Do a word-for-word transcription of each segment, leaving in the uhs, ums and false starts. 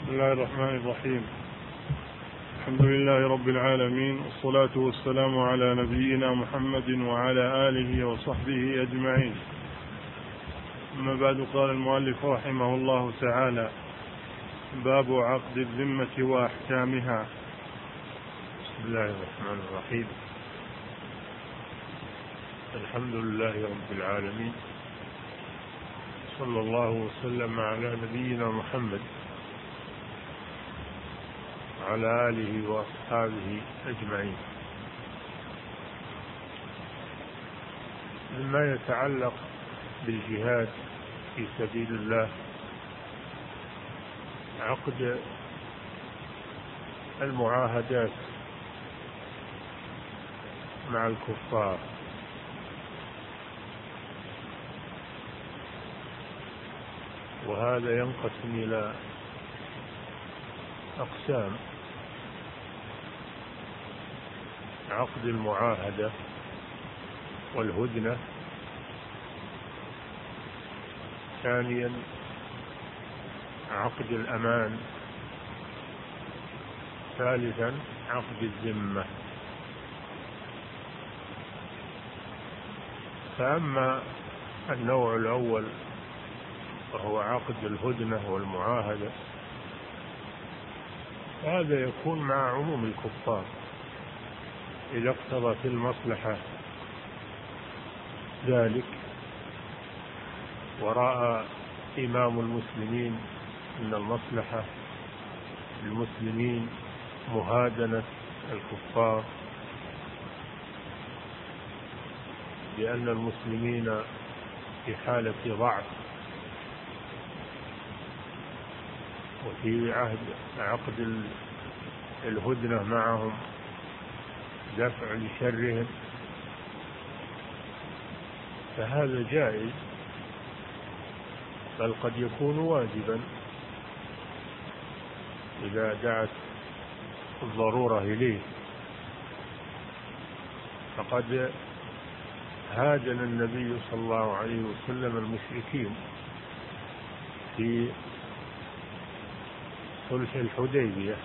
بسم الله الرحمن الرحيم. الحمد لله رب العالمين، والصلاة والسلام على نبينا محمد وعلى آله وصحبه أجمعين. أما بعد، قال المؤلف رحمه الله تعالى: باب عقد الذمة وأحكامها. بسم الله الرحمن الرحيم. الحمد لله رب العالمين، صلى الله وسلم على نبينا محمد وعلى آله وأصحابه أجمعين. مما يتعلق بالجهاد في سبيل الله عقد المعاهدات مع الكفار، وهذا ينقسم إلى أقسام: عقد المعاهدة والهدنة، ثانيا عقد الأمان، ثالثا عقد الذمة. فأما النوع الأول وهو عقد الهدنة والمعاهدة، هذا يكون مع عموم الكفار إذا اقتضت المصلحة ذلك، ورأى إمام المسلمين أن المصلحة للمسلمين مهادنة الكفار، لأن المسلمين في حالة ضعف، وفي عهد عقد الهدنة معهم دفع لشرهم، فهذا جائز، بل قد يكون واجبا إذا دعت الضرورة إليه. فقد هادن النبي صلى الله عليه وسلم المشركين في صلح الحديبية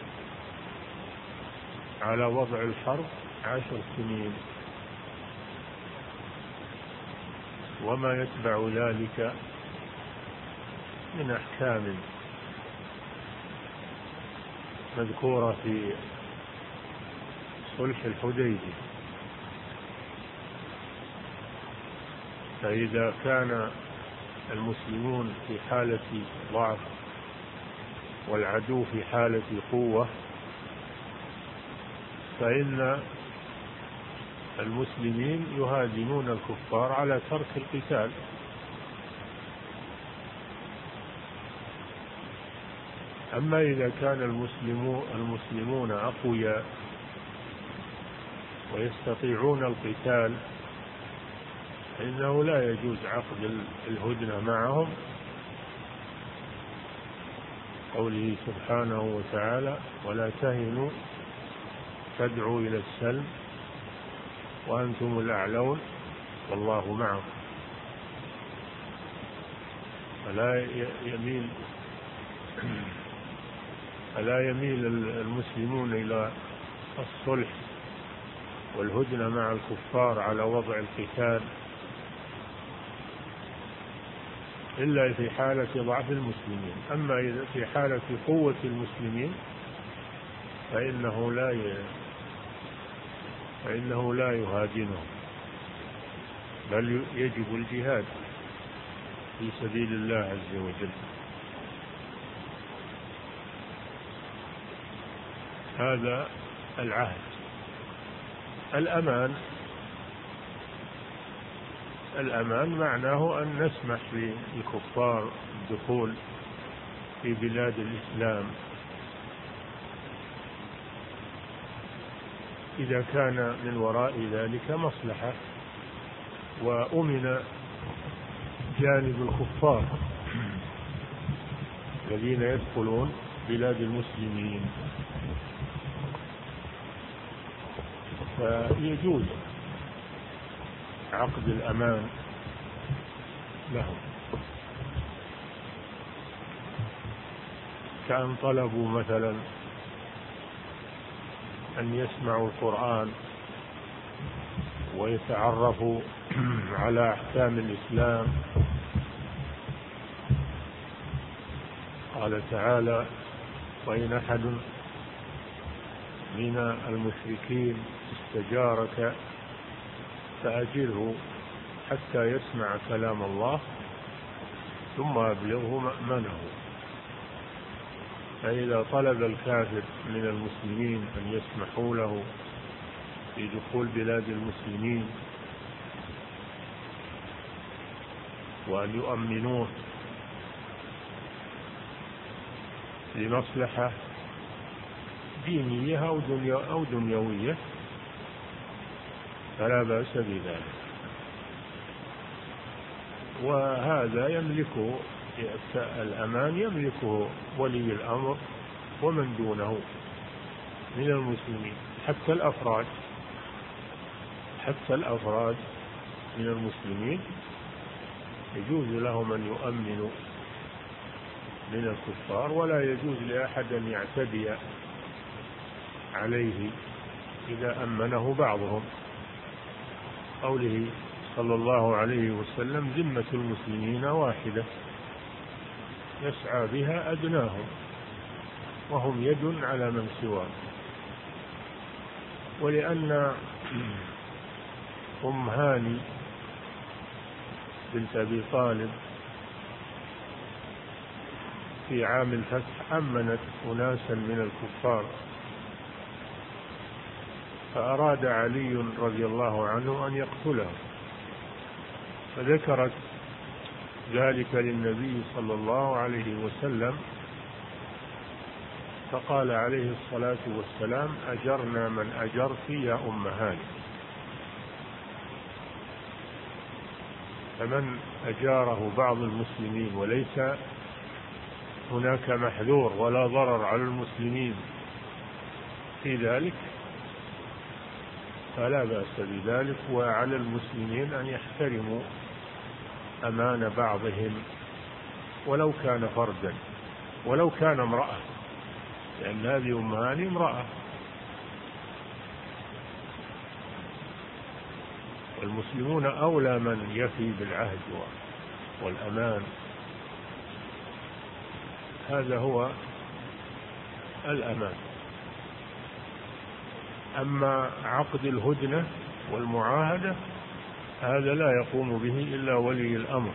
على وضع الحرب عشر سنين، وما يتبع ذلك من أحكام مذكورة في صلح الحديبية. فإذا كان المسلمون في حالة ضعف والعدو في حالة قوة، فإن المسلمين يهادنون الكفار على ترك القتال. أما إذا كان المسلمون المسلمون أقوياء ويستطيعون القتال، فإنه لا يجوز عقد الهدنة معهم، قوله سبحانه وتعالى: ولا تهنوا تدعوا إلى السلم وأنتم الأعلون والله معكم. فلا يميل فلا يميل المسلمون إلى الصلح والهدنة مع الكفار على وضع القتال إلا في حالة ضعف المسلمين. أما إذا في حالة قوة المسلمين فإنه لا ي... فإنه لا يهادنهم، بل يجب الجهاد في سبيل الله عز وجل. هذا العهد. الأمان الأمان معناه أن نسمح للكفار الدخول في بلاد الإسلام إذا كان من وراء ذلك مصلحة، وأمن جانب الكفار الذين يدخلون بلاد المسلمين، فيجوز عقد الأمان لهم. كأن طلبوا مثلا أن يسمعوا القرآن ويتعرفوا على أحكام الإسلام. قال تعالى: وإن أحد من المشركين استجارك فأجره حتى يسمع كلام الله ثم أبلغه مأمنه. فإذا طلب الكافر من المسلمين أن يسمحوا له في دخول بلاد المسلمين وأن يؤمنوه لمصلحة دينية أو دنيوية فلا بأس بذلك. وهذا يملكه الأمان يملكه ولي الأمر ومن دونه من المسلمين، حتى الأفراد حتى الأفراد من المسلمين يجوز لهم أن يؤمنوا من الكفار، ولا يجوز لأحد أن يعتدي عليه إذا أمنه بعضهم. قوله صلى الله عليه وسلم: ذمة المسلمين واحدة يسعى بها أدناهم وهم يد على من سواه. ولأن أم هاني بنت أبي طالب في عام الفتح أمنت أناسا من الكفار، فأراد علي رضي الله عنه أن يقتله، فذكرت ذلك للنبي صلى الله عليه وسلم، فقال عليه الصلاة والسلام: أجرنا من أجرت يا أم هاني. فمن أجاره بعض المسلمين وليس هناك محذور ولا ضرر على المسلمين في ذلك فلا بأس بذلك. وعلى المسلمين أن يحترموا أمان بعضهم ولو كان فردا ولو كان امرأة، لأن هذه أم هاني امرأة، والمسلمون أولى من يفي بالعهد والأمان. هذا هو الأمان. أما عقد الهدنة والمعاهدة هذا لا يقوم به إلا ولي الأمر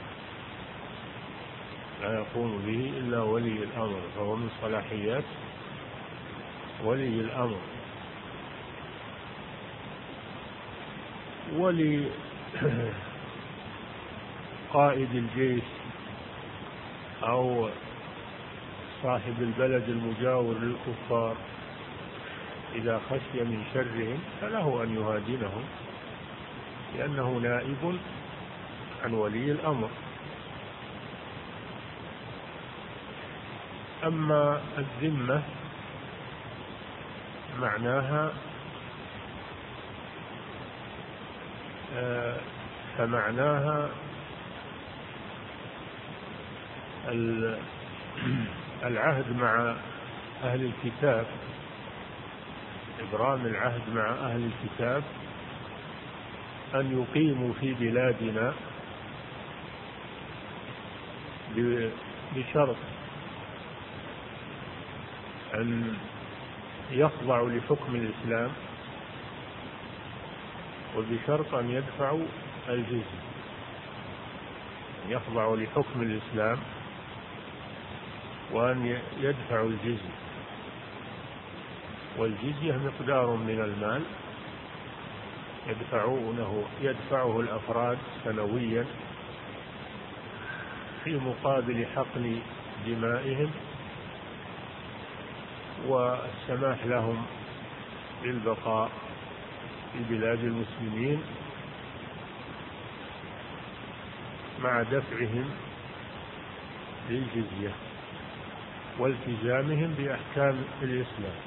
لا يقوم به إلا ولي الأمر فهو من صلاحيات ولي الأمر. ولي قائد الجيش أو صاحب البلد المجاور للكفار إذا خشي من شرهم فله أن يهادنهم، لأنه نائب عن ولي الأمر. أما الذمة معناها فمعناها العهد مع أهل الكتاب، إبرام العهد مع أهل الكتاب أن يقيموا في بلادنا بشرط أن يخضعوا لحكم الإسلام وبشرط أن يدفعوا الجزية. يخضعوا لحكم الإسلام وأن يدفعوا الجزية، والجزية مقدار من المال يدفعونه يدفعه الأفراد سنويا في مقابل حقن دمائهم والسماح لهم بالبقاء في بلاد المسلمين مع دفعهم للجزية والتزامهم بأحكام الإسلام.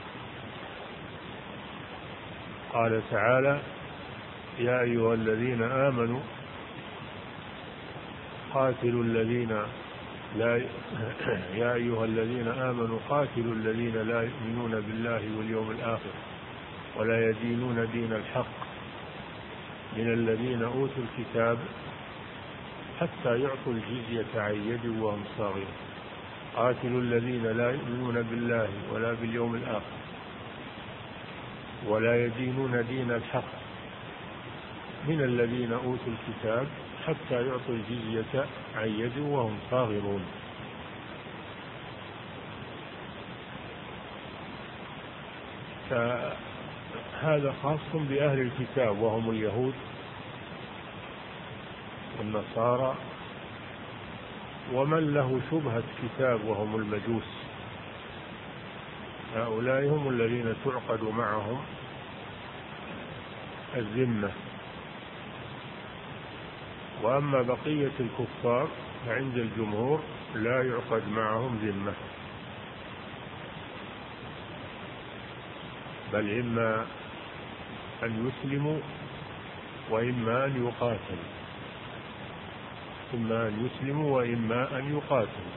قال تعالى: يا أيها الذين آمنوا قاتلوا الذين لا يا أيها الذين آمنوا قاتلوا الذين لا يؤمنون بالله واليوم الآخر ولا يدينون دين الحق من الذين أوتوا الكتاب حتى يعطوا الجزية عن يد وهم صاغرون. قاتلوا الذين لا يؤمنون بالله ولا باليوم الآخر ولا يدينون دين الحق من الذين أوتوا الكتاب حتى يعطوا الجزية عن يد وهم صاغرون. فهذا خاص بأهل الكتاب وهم اليهود والنصارى ومن له شبهة كتاب وهم المجوس. هؤلاء هم الذين تعقد معهم الذمة. وأما بقية الكفار فعند الجمهور لا يعقد معهم ذمة، بل إما أن يسلموا وإما أن يقاتلوا إما أن يسلموا وإما أن يقاتلوا.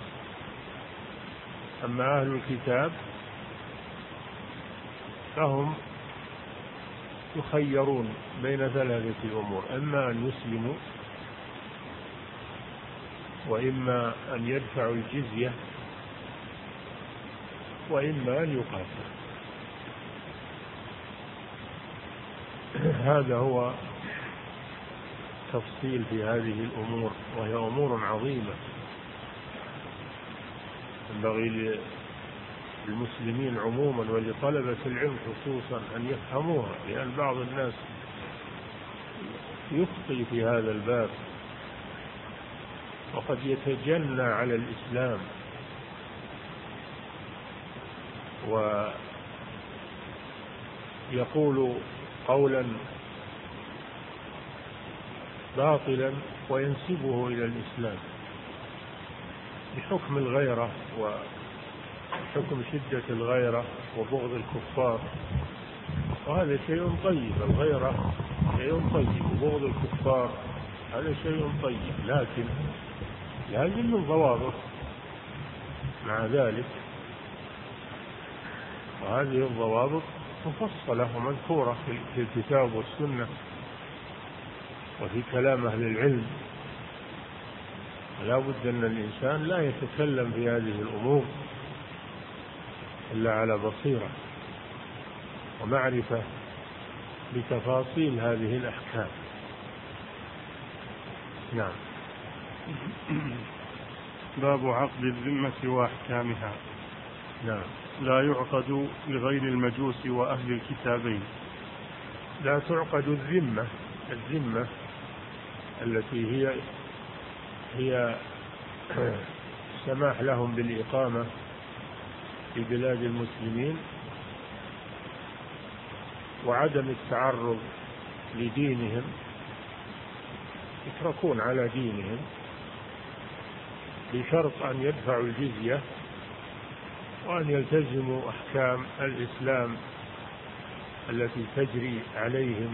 أما أهل الكتاب فهم يخيرون بين ثلاثة أمور: إما أن يسلموا وإما أن يدفعوا الجزية وإما أن يقاتلوا. هذا هو تفصيل في هذه الأمور، وهي أمور عظيمة ينبغي للمسلمين عموما ولطلبة العلم خصوصا أن يفهموها، لأن بعض الناس يخطئ في هذا الباب وقد يتجنى على الإسلام ويقول قولا باطلا وينسبه إلى الإسلام بحكم الغيرة وحكم شدة الغيرة وبغض الكفار، وهذا شيء طيب. الغيرة شيء طيب وبغض الكفار هذا شيء طيب، لكن لازم من ضوابط مع ذلك، وهذه الضوابط مفصلة ومذكورة في الكتاب والسنة وفي كلام أهل العلم. لا بد أن الإنسان لا يتكلم في هذه الأمور إلا على بصيرة ومعرفة بتفاصيل هذه الأحكام. نعم. باب عقد الذمة وأحكامها. نعم. لا يعقد لغير المجوس وأهل الكتابين. لا تعقد الذمة الذمة التي هي هي سماح لهم بالإقامة في بلاد المسلمين وعدم التعرض لدينهم، يتركون على دينهم بشرط أن يدفعوا الجزية وأن يلتزموا أحكام الإسلام التي تجري عليهم،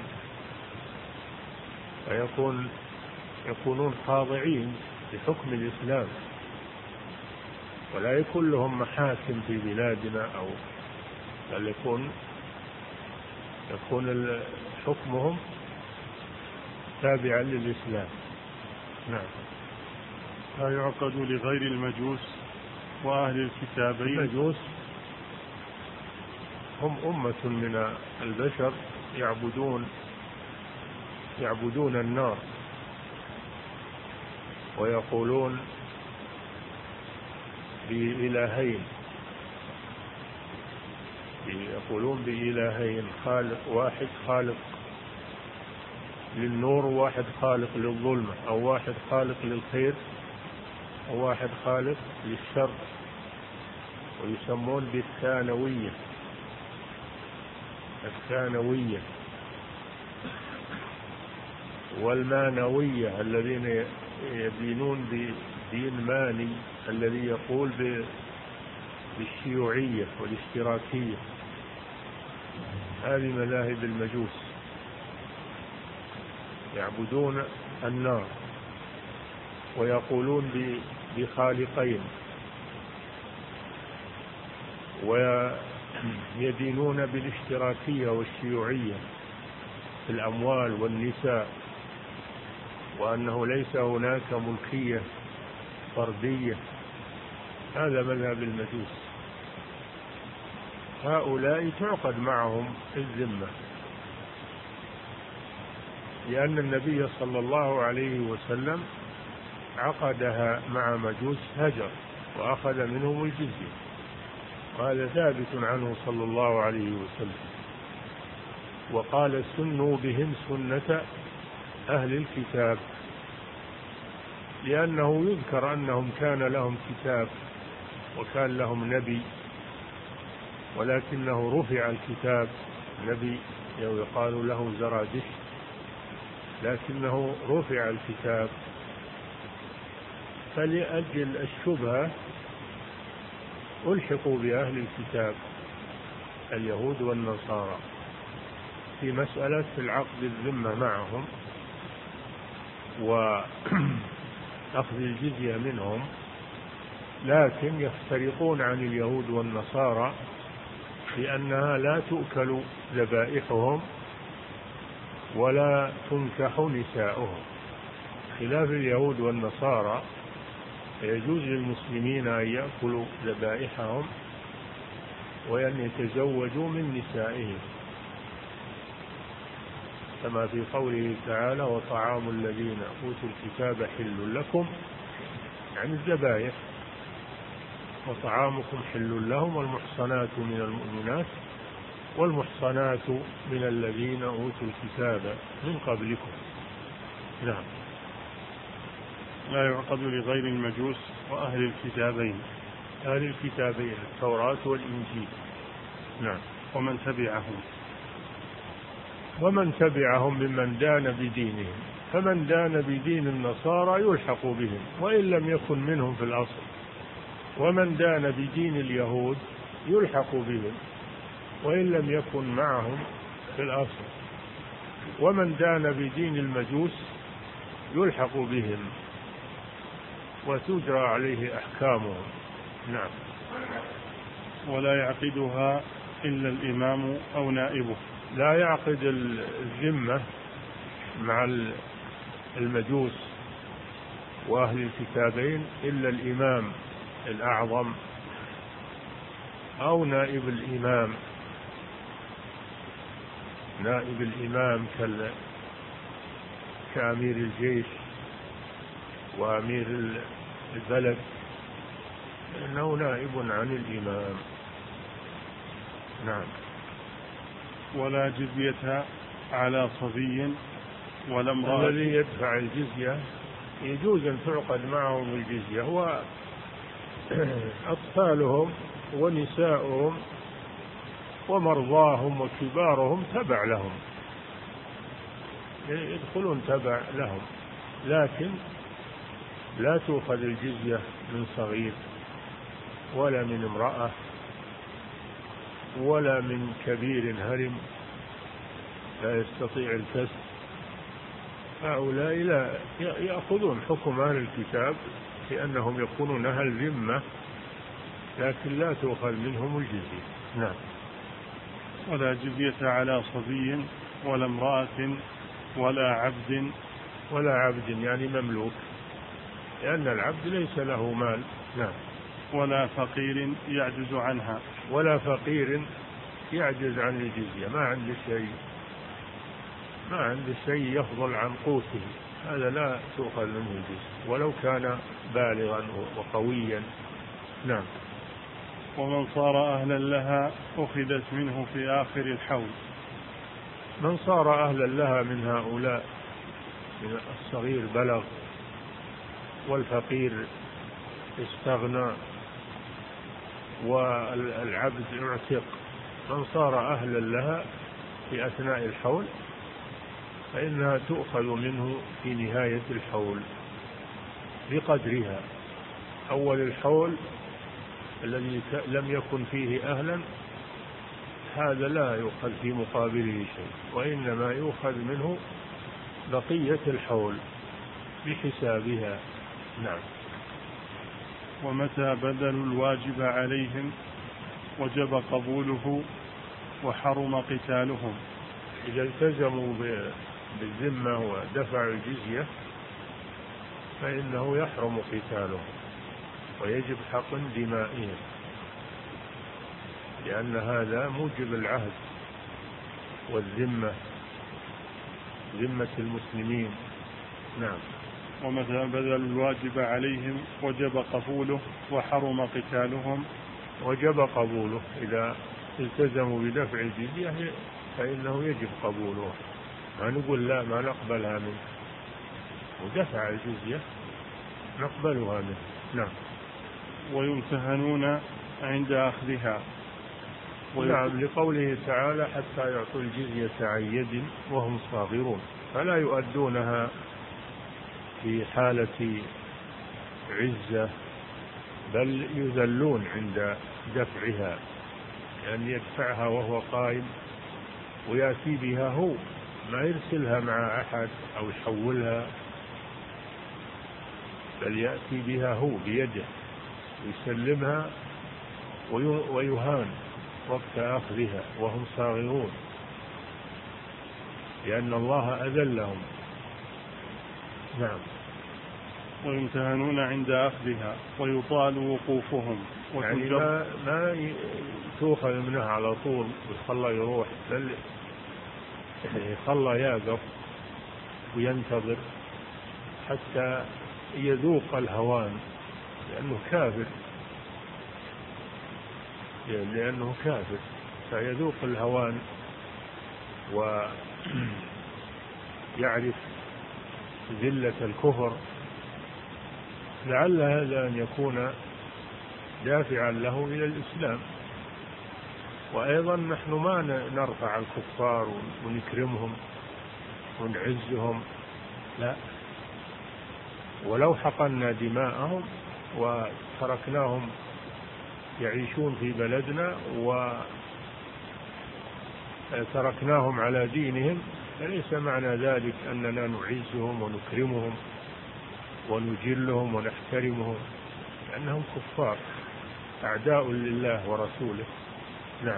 ويكون يكونون خاضعين لحكم الإسلام، ولا يكون لهم محاكم في بلادنا، أو بل يكون يكون حكمهم تابعا للإسلام. نعم. لا يعقد لغير المجوس وأهل الكتابين. المجوس هم أمة من البشر يعبدون يعبدون النار، ويقولون بإلهين يقولون بإلهين خالق واحد، خالق للنور وواحد خالق للظلمة، أو واحد خالق للخير وواحد خالق للشر، ويسمون بالثانوية الثانوية والمانوية الذين يدينون بدين ماني الذي يقول بالشيوعية والاشتراكية. هذه مذاهب المجوس، يعبدون النار ويقولون بخالقين ويدينون بالاشتراكية والشيوعية في الأموال والنساء، وأنه ليس هناك ملكية فردية. هذا مذهب المجوس. هؤلاء تعقد معهم الذمة، لأن النبي صلى الله عليه وسلم عقدها مع مجوس هجر وأخذ منهم الجزية، وهذا ثابت عنه صلى الله عليه وسلم. وقال سنوا بهم سنة أهل الكتاب، لأنه يذكر أنهم كان لهم كتاب وكان لهم نبي، ولكنه رفع الكتاب. نبي يقال له زرادشت، لكنه رفع الكتاب. فلأجل الشبهة ألحقوا بأهل الكتاب اليهود والنصارى في مسألة العقد الذمة معهم وأخذ الجزية منهم، لكن يفترقون عن اليهود والنصارى لأنها لا تؤكل ذبائحهم ولا تنكح نساؤهم، خلاف اليهود والنصارى يجوز للمسلمين أن يأكلوا ذبائحهم وأن يتزوجوا من نسائهم، كما في قوله تعالى وطعام الذين أوتوا الكتاب حل لكم، يعني الذبائح، وطعامكم حل لهم، والمحصنات من المؤمنات والمحصنات من الذين أوتوا الكتاب من قبلكم. نعم. لا يعقد لغير المجوس وأهل الكتابين، أهل الكتابين التوراة والإنجيل. نعم. ومن تبعهم ومن تبعهم ممن دان بدينهم، فمن دان بدين النصارى يلحق بهم وإن لم يكن منهم في الأصل، ومن دان بدين اليهود يلحق بهم وإن لم يكن معهم في الأصل، ومن دان بدين المجوس يلحق بهم وتجرى عليه أحكامهم. نعم. ولا يعقدها إلا الإمام أو نائبه. لا يعقد الذمة مع المجوس وأهل الكتابين إلا الإمام الأعظم أو نائب الإمام. نائب الإمام كأمير الجيش وأمير البلد، إنه نائب عن الإمام. نعم. ولا جزية على صبي ولا امرأة. الذي يدفع الجزية يجوز أن تعقد معهم الجزية، هو أطفالهم ونساؤهم ومرضاهم وكبارهم تبع لهم، يدخلون تبع لهم، لكن لا تؤخذ الجزية من صغير ولا من امرأة ولا من كبير هرم لا يستطيع الكسب. هؤلاء لا يأخذون حكم أهل الكتاب لأنهم يكونون أهل ذمة، لكن لا تؤخذ منهم الجزية. نعم. ولا جزية على صبي ولا امرأة ولا عبد. ولا عبد يعني مملوك، لأن العبد ليس له مال. نعم. ولا فقير يعجز عنها. ولا فقير يعجز عن الجزية، ما عنده شيء، ما عنده شيء يفضل عن قوته، هذا لا تؤخذ منه الجزية ولو كان بالغا وقويا. نعم. ومن صار أهلا لها أخذت منه في آخر الحول. من صار أهلا لها من هؤلاء، من الصغير بلغ والفقير استغنى والعبد اعتق، من صار أهلا لها في أثناء الحول فإنها تؤخذ منه في نهاية الحول بقدرها. أول الحول الذي لم يكن فيه أهلا هذا لا يؤخذ في مقابله شيء، وإنما يؤخذ منه بقية الحول بحسابها. نعم. ومتى بذلوا الواجب عليهم وجب قبوله وحرم قتالهم. إذا التزموا بالذمة ودفعوا الجزية فإنه يحرم قتالهم ويجب حقن دمائهم، لأن هذا موجب العهد والذمة، ذمة المسلمين. نعم. ومتى بذلوا الواجب عليهم وجب قبوله وحرم قتالهم. وجب قبوله، إذا التزموا بدفع الجزية فإنه يجب قبوله، ما نقول لا ما نقبلها منه، ودفع الجزية نقبلها منه. نعم. ويمتهنون عند أخذها. نعم، لقوله تعالى حتى يعطوا الجزية عن يد وهم صاغرون، فلا يؤدونها في حالة عزة بل يذلون عند دفعها، لأن يدفعها وهو قائم ويأتي بها هو، ما يرسلها مع أحد أو يحولها، بل يأتي بها هو بيده ويسلمها ويهان وقت أخذها وهم صاغرون، لأن الله أذلهم. نعم. ويمتهنون عند أخذها ويطال وقوفهم، يعني ما, ما تؤخذ منها على طول ويخلى يروح، بل يخلى يقف وينتظر حتى يذوق الهوان، لأنه كافر لأنه كافر فيذوق الهوان ويعرف ذلة الكفر، لعل هذا أن يكون دافعا له إلى الإسلام. وأيضا نحن ما نرفع الكفار ونكرمهم ونعزهم، لا، ولو حقنا دماءهم وتركناهم يعيشون في بلدنا وتركناهم على دينهم فليس معنى ذلك أننا نعزهم ونكرمهم ونجلهم ونحترمهم، لأنهم كفار أعداء لله ورسوله. نعم.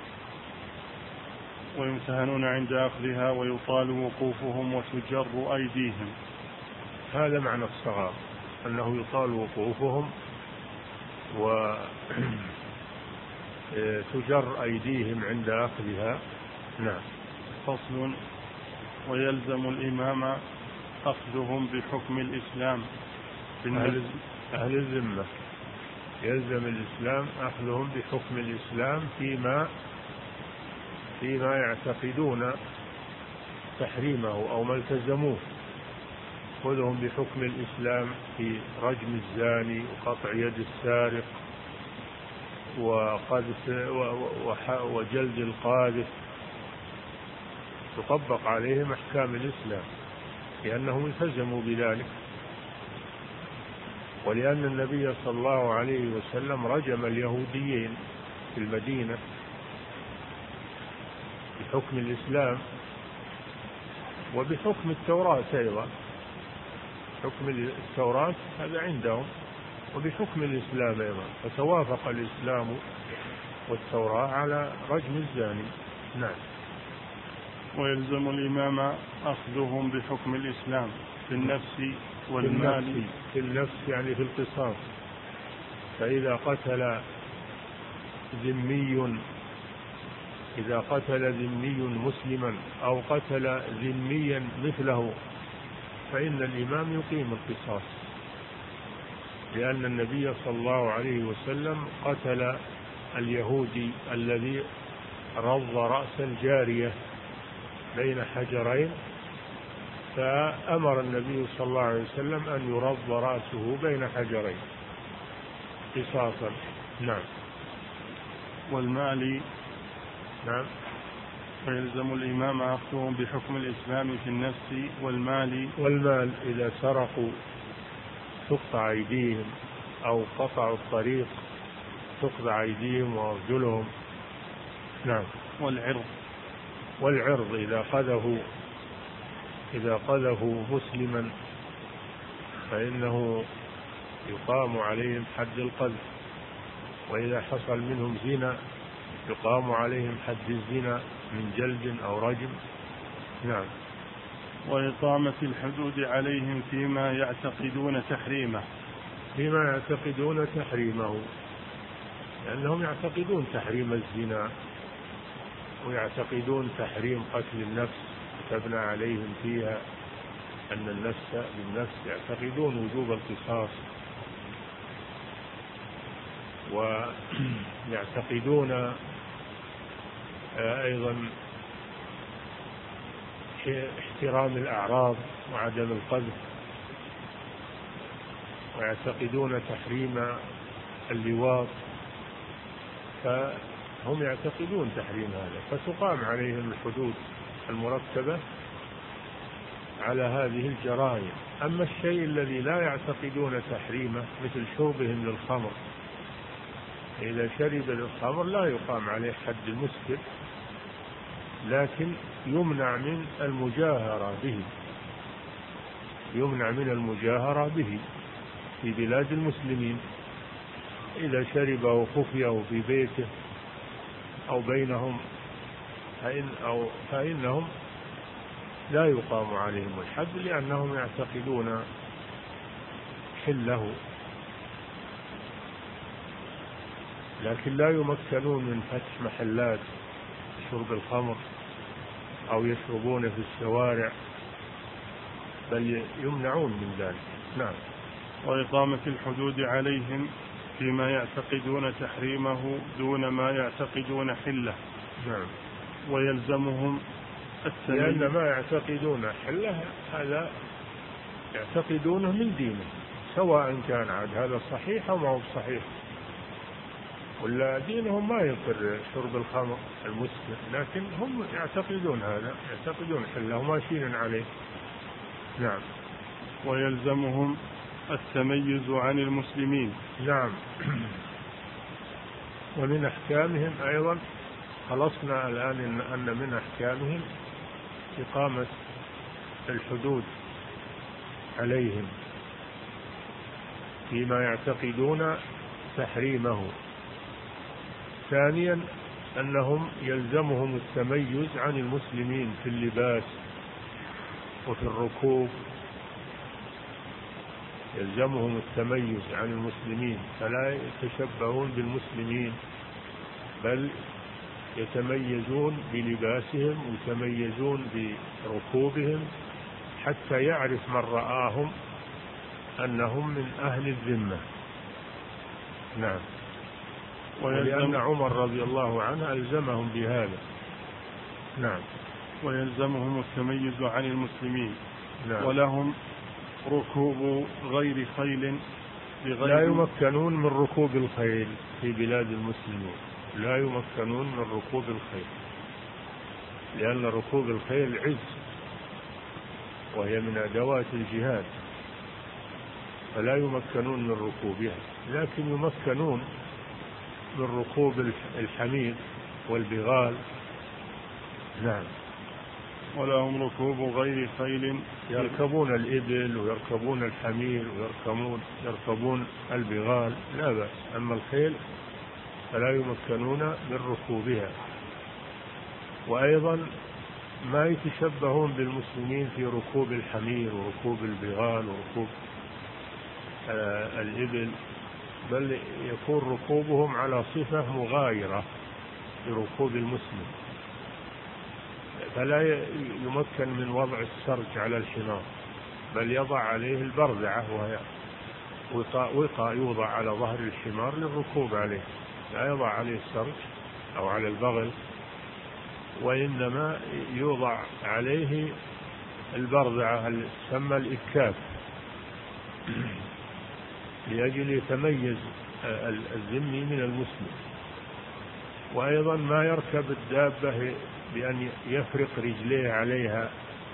ويمتهنون عند أخذها ويطال وقوفهم وتجر أيديهم. هذا معنى الصغار، أنه يطال وقوفهم وتجر أيديهم عند أخذها. نعم. فصل. ويلزم الإمام أخذهم بحكم الإسلام. أهل, أهل الذمة يلزم الإسلام أخذهم بحكم الإسلام فيما فيما يعتقدون تحريمه أو ما التزموه، خذهم بحكم الإسلام في رجم الزاني وقطع يد السارق وقذف وجلد القاذف، تطبق عليهم أحكام الإسلام لأنهم التزموا بذلك، ولأن النبي صلى الله عليه وسلم رجم اليهوديين في المدينة بحكم الإسلام وبحكم التوراة أيضا، حكم التوراة هذا عندهم وبحكم الإسلام أيضا، فتوافق الإسلام والتوراة على رجم الزاني. نعم. ويلزم الإمام أخذهم بحكم الإسلام في النفس والمال. في النفس يعني في القصاص، فإذا قتل ذمي إذا قتل ذمي مسلما أو قتل ذميا مثله فإن الإمام يقيم القصاص، لأن النبي صلى الله عليه وسلم قتل اليهودي الذي رض رأس الجارية بين حجرين، فأمر النبي صلى الله عليه وسلم أن يرض رأسه بين حجرين قصاصا. نعم. والمال. نعم. ويلزم الإمام أخذهم بحكم الإسلام في النفس والمال. والمال إذا سرقوا تقطع أيديهم أو قطعوا الطريق تقطع أيديهم وأرجلهم. نعم. والعرض. والعرض إذا قذفوا إذا قذفوا مسلما فإنه يقام عليهم حد القذف، وإذا حصل منهم زنا يقام عليهم حد الزنا من جلد أو رجم. نعم. وإقامة الحدود عليهم فيما يعتقدون تحريمه فيما يعتقدون تحريمه لأنهم يعتقدون تحريم الزنا ويعتقدون تحريم قتل النفس، كتبنا عليهم فيها أن النفس بالنفس، يعتقدون وجوب القصاص، ويعتقدون أيضا احترام الأعراض وعدم القذف، ويعتقدون تحريم اللواط، فهم يعتقدون تحريم هذا، فتقام عليهم الحدود المرتبة على هذه الجرائم. أما الشيء الذي لا يعتقدون تحريمه مثل شربهم للخمر، إذا شرب للخمر لا يقام عليه حد المسكر، لكن يمنع من المجاهرة به، يمنع من المجاهرة به في بلاد المسلمين. إذا شربه خفيه في بيته أو بينهم فإن أو فإنهم لا يقام عليهم الحد، لأنهم يعتقدون حله، لكن لا يمكنون من فتح محلات شرب الخمر أو يشربون في الشوارع، بل يمنعون من ذلك. نعم. وإقامة الحدود عليهم فيما يعتقدون تحريمه دون ما يعتقدون حله. نعم. ويلزمهم التمييز، لأن ما يعتقدون حله هذا يعتقدونه من دينه، سواء كان عاد هذا صحيح أو ما هو صحيح، ولا دينهم ما ينكر شرب الخمر المسكر، لكن هم يعتقدون هذا، يعتقدون حله وماشيين عليه. نعم. ويلزمهم التميز عن المسلمين. نعم. ومن أحكامهم أيضا خلصنا الآن أن من أحكامهم إقامة الحدود عليهم فيما يعتقدون تحريمه. ثانيا أنهم يلزمهم التميز عن المسلمين في اللباس وفي الركوب، يلزمهم التميز عن المسلمين، فلا يتشبهون بالمسلمين، بل يتميزون بلباسهم ويتميزون بركوبهم، حتى يعرف من رآهم أنهم من أهل الذمة. نعم. ولأن عمر رضي الله عنه ألزمهم بهذا. نعم. ويلزمهم التميز عن المسلمين. نعم. ولهم ركوب غير خيل بغير، لا يمكنون من ركوب الخيل في بلاد المسلمين، لا يمكنون من ركوب الخيل، لأن ركوب الخيل عز وهي من أدوات الجهاد، فلا يمكنون من ركوبها، لكن يمكنون من ركوب الحمير والبغال. نعم. ولهم ركوب غير خيل، يركبون الإبل ويركبون الحمير ويركبون يركبون البغال لا بأس، أما الخيل فلا يمكنون من ركوبها. وأيضا ما يتشبهون بالمسلمين في ركوب الحمير وركوب البغال وركوب آه الإبل، بل يكون ركوبهم على صفة مغايرة لركوب المسلم، فلا يمكن من وضع السرج على الحمار، بل يضع عليه البرذعة وهي وقاء وقاء يوضع على ظهر الحمار للركوب عليه، لا يضع عليه السرج أو على البغل، وإنما يوضع عليه البرذعة تسمى الإكاف، لأجل يتميز الذمي من المسلم. وأيضا ما يركب الدابة بأن يفرق رجليه عليها،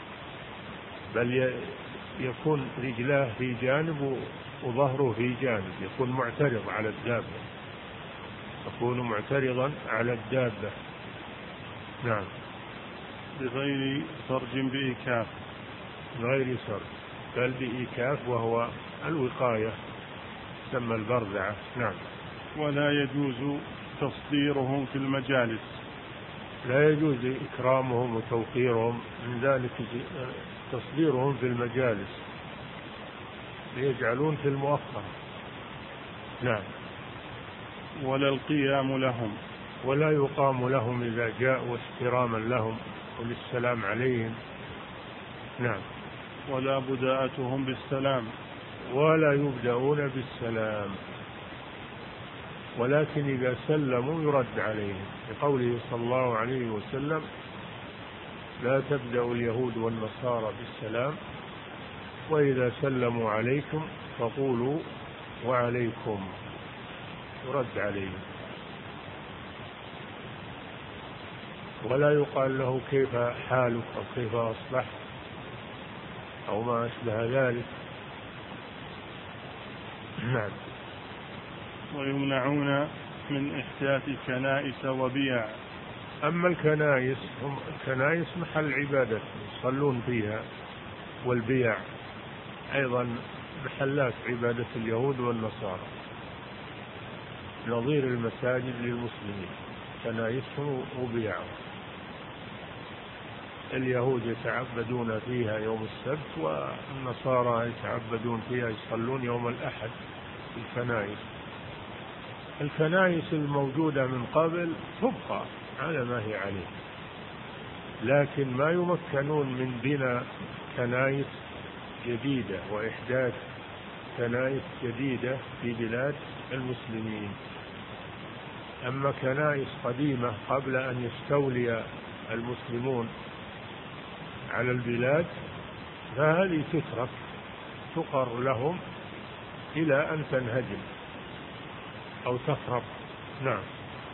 بل يكون رجلاه في جانب وظهره في جانب، يكون معترض على الدابة، يكون معترضا على الدابة. نعم. بغير سرج بإيكاف، غير سرج بل بإيكاف، وهو الوقاية تسمى البرزعة. نعم. ولا يجوز تصديرهم في المجالس. لا يجوز إكرامهم وتوقيرهم، من ذلك تصديرهم في المجالس ليجعلون في المؤخر. نعم. ولا القيام لهم. ولا يقام لهم إذا جاءوا احتراما لهم وللسلام عليهم. نعم. ولا بداءتهم بالسلام. ولا يبدأون بالسلام، ولكن إذا سلموا يرد عليهم، لقوله صلى الله عليه وسلم: لا تبدأ اليهود والنصارى بالسلام، وإذا سلموا عليكم فقولوا وعليكم، يرد عليهم. ولا يقال له كيف حالك أو كيف أصبحت أو ما أشبه ذلك. نعم. ويمنعون من إحداث كنائس وبيع. أما الكنائس، هم الكنائس محل عبادة يصلون فيها، والبيع أيضا محلات عبادة اليهود والنصارى نظير المساجد للمسلمين، كنائسهم وبيعهم. اليهود يتعبدون فيها يوم السبت، والنصارى يتعبدون فيها يصلون يوم الأحد في الكنائس. الكنائس الموجودة من قبل تبقى على ما هي عليه، لكن ما يمكنون من بناء كنائس جديدة وإحداث كنائس جديدة في بلاد المسلمين. أما كنائس قديمة قبل أن يستولي المسلمون على البلاد فهذه تترك، تقر لهم إلى أن تنهدم أو تخرب. نعم.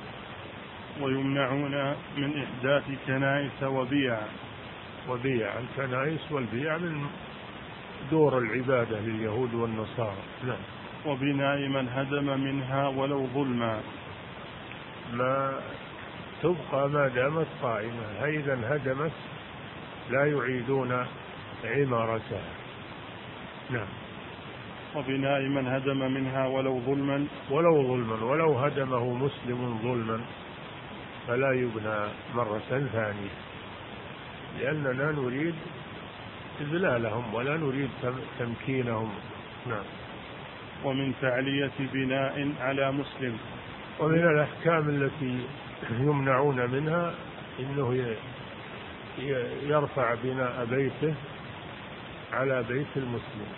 ويمنعون من إحداث كنائس وبيع. وبيع الكنائس والبيع من دور العبادة لليهود والنصارى. نعم. وبناء من هدم منها ولو ظلما. ما تبقى ما دامت قائمة، إذا انهدمت لا يعيدون عمارتها. نعم. وبناء من هدم منها ولو ظلما. ولو ظلما، ولو هدمه مسلم ظلما فلا يبنى مرة ثانية، لأننا نريد إذلالهم ولا نريد تمكينهم. نعم. ومن تعلية بناء على مسلم. ومن الأحكام التي يمنعون منها إنه يرفع بناء بيته على بيت المسلم،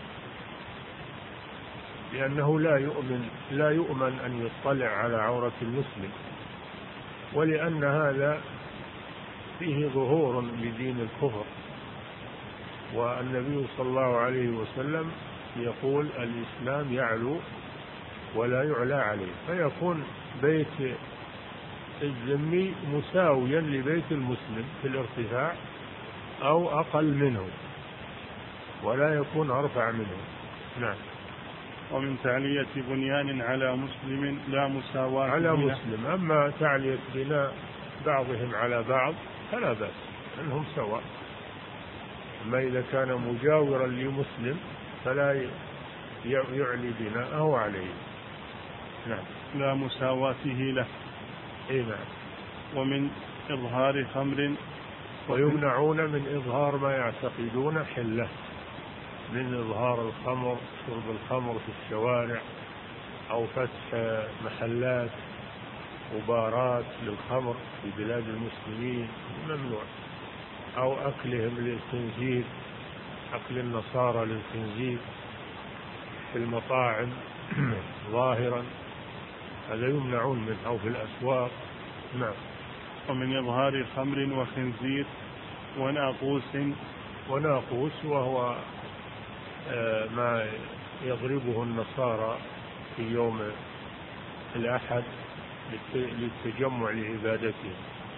لأنه لا يؤمن لا يؤمن أن يطلع على عورة المسلم، ولأن هذا فيه ظهور لدين الكفر. والنبي صلى الله عليه وسلم يقول: الإسلام يعلو ولا يعلى عليه، فيكون بيت الذمي مساويا لبيت المسلم في الارتفاع أو أقل منه، ولا يكون أرفع منه. نعم. ومن تعلية بنيان على مسلم لا مساواة على مسلم. أما تعلية بناء بعضهم على بعض فلا بأس، أنهم سواء. أما إذا كان مجاورا لمسلم فلا يعلي بناءه عليه. نعم. لا مساواته له. إيه نعم. ومن إظهار خمر. ويمنعون من إظهار ما يعتقدون حله، من إظهار الخمر، شرب الخمر في الشوارع، أو فتح محلات وبارات للخمر في بلاد المسلمين ممنوع، أو أكلهم للخنزير، أكل النصارى للخنزير في المطاعم ظاهرا، هذا يمنعون منه، أو في الأسواق. نعم. ومن إظهار خمر وخنزير وناقوس. وناقوس وهو ما يضربه النصارى في يوم الأحد للتجمع لعبادتهم،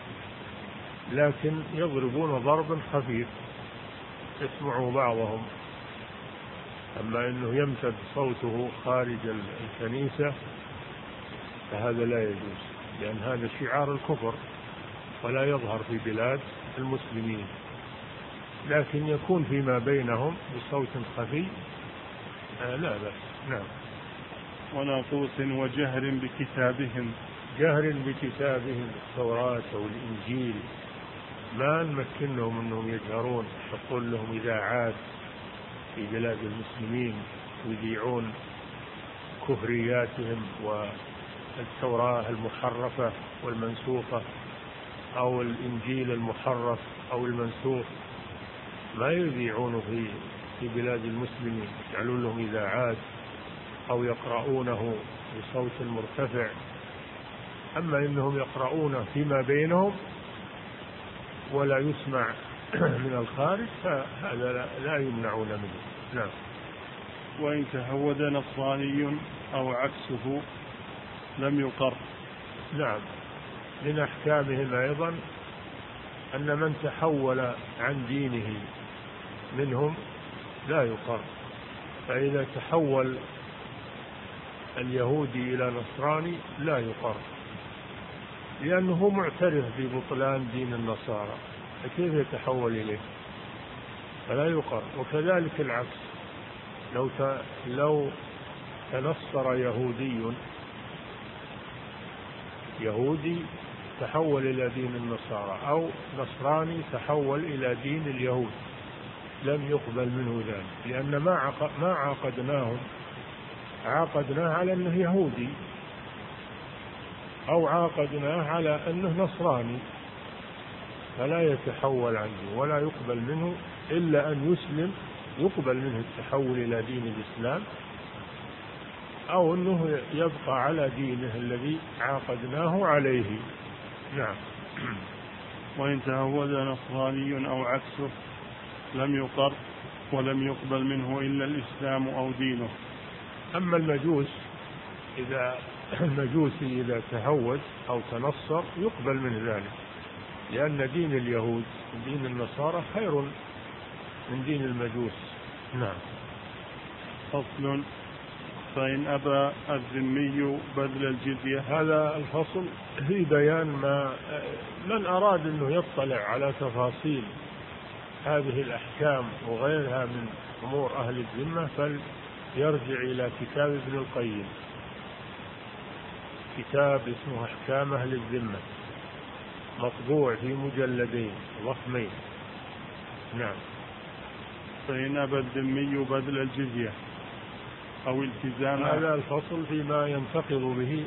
لكن يضربون ضربا خفيف يسمعه بعضهم. أما أنه يمتد صوته خارج الكنيسة فهذا لا يجوز، لأن هذا شعار الكفر ولا يظهر في بلاد المسلمين، لكن يكون فيما بينهم بصوت خفي لا بأس. نعم. وناقوس وجهر بكتابهم. جهر بكتابهم التوراة والإنجيل، ما نمكنهم أنهم يجهرون، يحطون لهم إذاعات في بلاد المسلمين يذيعون كفرياتهم والتوراة المحرفة والمنسوخة أو الإنجيل المحرف أو المنسوخ، ما يذيعونه في في بلاد المسلمين، يجعلون لهم إذاعات أو يقرؤونه بصوت مرتفع. أما إنهم يقرؤونه فيما بينهم ولا يسمع من الخارج فهذا لا يمنعون منه. نعم. وإن تهود نصراني أو عكسه لم يقر. نعم. من أحكامهم أيضا أن من تحول عن دينه منهم لا يقر. فإذا تحول اليهودي إلى نصراني لا يقر، لأنه معترف ببطلان دين النصارى، فكيف يتحول إليه؟ فلا يقر. وكذلك العكس، لو لو تنصر يهودي يهودي تحول إلى دين النصارى، أو نصراني تحول إلى دين اليهود، لم يقبل منه ذلك، لأن ما ما عاقدناهم عاقدناه على أنه يهودي أو عاقدناه على أنه نصراني، فلا يتحول عنه ولا يقبل منه إلا أن يسلم، يقبل منه التحول إلى دين الإسلام، أو أنه يبقى على دينه الذي عاقدناه عليه. نعم. وإن تهود نصراني أو عكسه لم يقر ولم يقبل منه إلا الإسلام أو دينه. أما المجوس، إذا المجوسي إذا تهود أو تنصر يقبل من ذلك، لأن دين اليهود ودين النصارى خير من دين المجوس. نعم. فصل: فإن أبى الذمي بذل الجزية. هذا الفصل في بيان ما من أراد أنه يطلع على تفاصيل هذه الأحكام وغيرها من أمور أهل الذمة فليرجع إلى كتاب ابن القيم، كتاب اسمه أحكام أهل الذمة، مطبوع في مجلدين ضخمين. نعم. فإن أبى الذمي بذل الجزية أو التزام. هذا الفصل فيما ينتقض به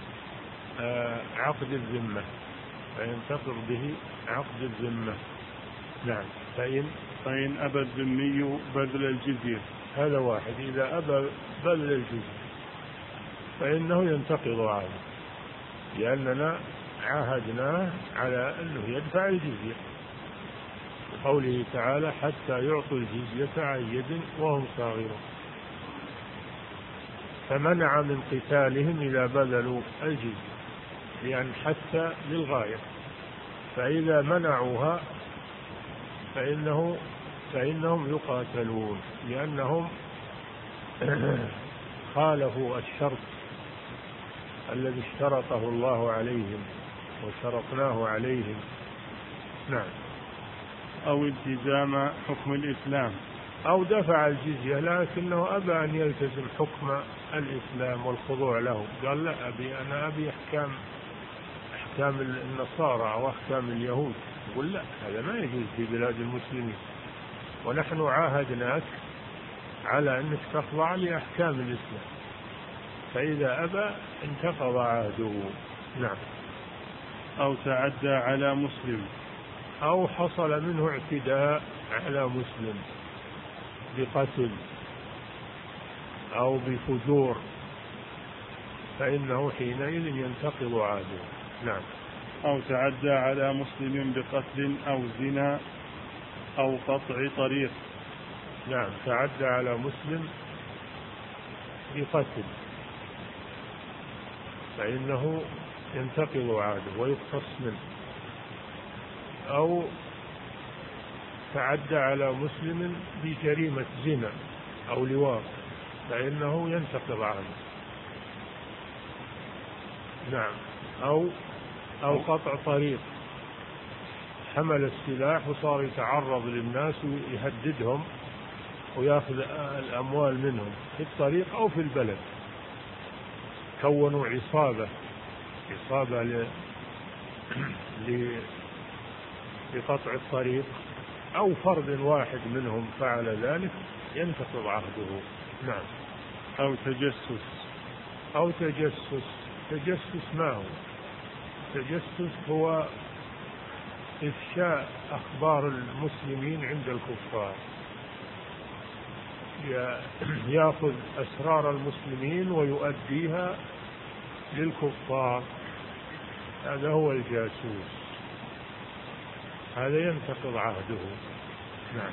عقد الذمة، فينتقض به عقد الذمة. نعم. فإن فإن أبى الذمي بذل الجزية، هذا واحد، إذا أبى بذل الجزية فإنه ينتقض عقده، لأننا عاهدناه على أنه يدفع الجزية، قوله تعالى: حتى يعطوا الجزية عن يد وهم صاغرون. فمنع من قتالهم إذا بذلوا الجزية، لأن حتى للغاية، فإذا منعوها فإنه فإنهم يقاتلون، لأنهم خالفوا الشرط الذي اشترطه الله عليهم وشرطناه عليهم. نعم. أو التزام حكم الإسلام، أو دفع الجزية لكنه أبى أن يلتزم حكم الإسلام والخضوع له، قال: لا أبي، أنا أبي أحكام أحكام النصارى أو أحكام اليهود. يقول: لا، هذا ما يجوز في بلاد المسلمين، ونحن عاهدناك على أنك تخضع لأحكام الإسلام، فإذا أبى انتقض عهده. نعم. أو تعدى على مسلم، أو حصل منه اعتداء على مسلم بقتل أو بفجور، فإنه حينئذ ينتقض عهده. نعم. أو تعدى على مسلم بقتل أو زنا أو قطع طريق. نعم. تعدى على مسلم بقتل فإنه ينتقض عهده ويقتص منه. أو تعدى على مسلم بجريمة زنا أو لواط فإنه ينتقض عهده. نعم. أو أو قطع طريق، حمل السلاح وصار يتعرض للناس ويهددهم ويأخذ الأموال منهم في الطريق أو في البلد، كونوا عصابة عصابة ل... ل... لقطع الطريق، أو فرد واحد منهم فعل ذلك، ينتقض عهده. نعم. أو تجسس أو تجسس. تجسس ما هو؟ تجسس هو إفشاء أخبار المسلمين عند الكفار، يأخذ أسرار المسلمين ويؤديها للكفار، هذا هو الجاسوس، هذا ينتقض عهده. نعم.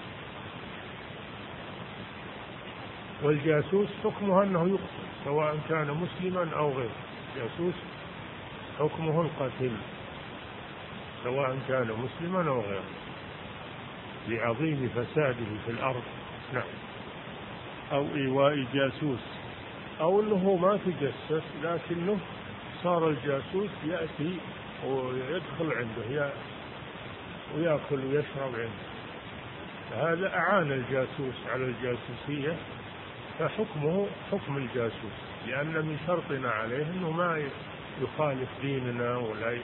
والجاسوس حكمه أنه يقتل سواء كان مسلما أو غير. جاسوس حكمه القتل سواء كان مسلما أو غيره، لعظيم فساده في الأرض. نعم. أو إيواء جاسوس، أو أنه ما تجسس لكنه صار الجاسوس يأتي ويدخل عنده ويأكل ويشرب عنده، هذا أعان الجاسوس على الجاسوسية، فحكمه حكم الجاسوس، لأن من شرطنا عليه أنه ما يخالف ديننا ولا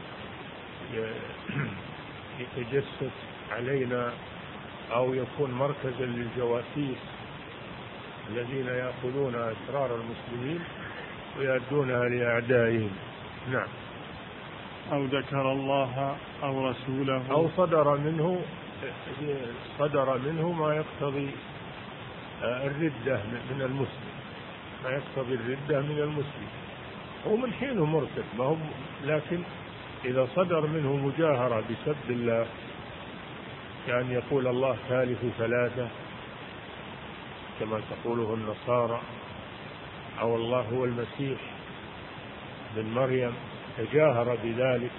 يتجسس علينا أو يكون مركزا للجواسيس الذين يأخذون أسرار المسلمين ويأدونها لأعدائهم. نعم. أو ذكر الله أو رسوله، أو صدر منه صدر منه ما يقتضي الردة من المسلم، ما يقتضي الردة من المسلم، هو من حينه مرتد ما هو، لكن إذا صدر منه مجاهرة بسب الله، كأن يقول الله ثالث ثلاثة كما تقوله النصارى، أو الله هو المسيح بن مريم، تجاهر بذلك،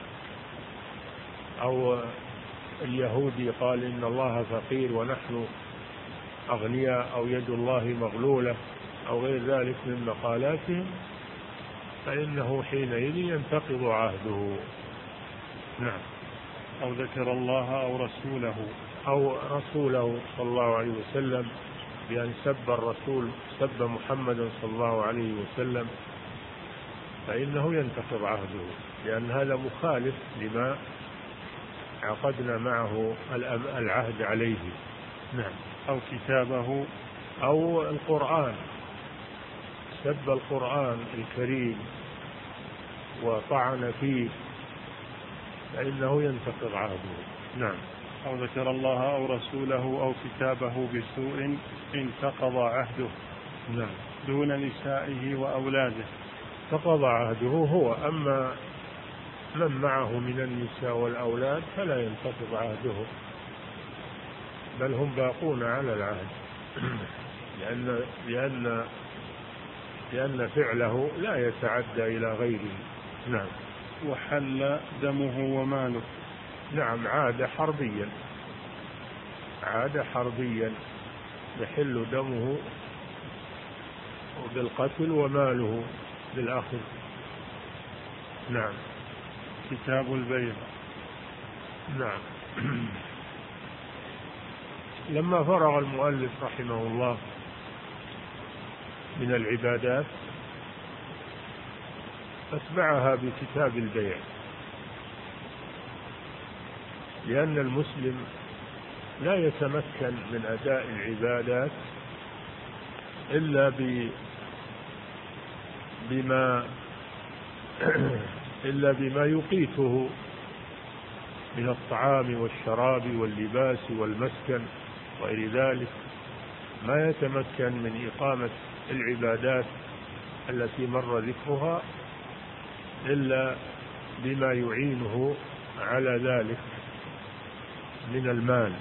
أو اليهودي قال إن الله فقير ونحن أغنياء، أو يد الله مغلولة، أو غير ذلك من مقالاتهم، فإنه حينئذ ينتقض عهده. نعم. أو ذكر الله أو رسوله، أو رسوله صلى الله عليه وسلم بأن سب الرسول، سب محمدا صلى الله عليه وسلم، فإنه ينتقض عهده، لأن هذا مخالف لما عقدنا معه العهد عليه. نعم. أو كتابه، أو القرآن، سب القرآن الكريم وطعن فيه، فإنه ينتقض عهده. نعم. أو ذكر الله أو رسوله أو كتابه بسوء انتقض عهده. نعم. دون نسائه وأولاده. انتقض عهده هو، أما من معه من النساء والأولاد فلا ينتقض عهده، بل هم باقون على العهد، لأن لأن لأن فعله لا يتعدى إلى غيره. نعم. وحل دمه وماله. نعم. عاد حربيا، عاد حربيا يحل دمه بالقتل وماله بالأخذ. نعم. كتاب البيع. نعم. لما فرغ المؤلف رحمه الله من العبادات أتبعها بكتاب البيع، لأن المسلم لا يتمكن من أداء العبادات إلا بما إلا بما يقيته من الطعام والشراب واللباس والمسكن وغير ذلك، ما يتمكن من إقامة العبادات التي مر ذكرها إلا بما يعينه على ذلك من المال.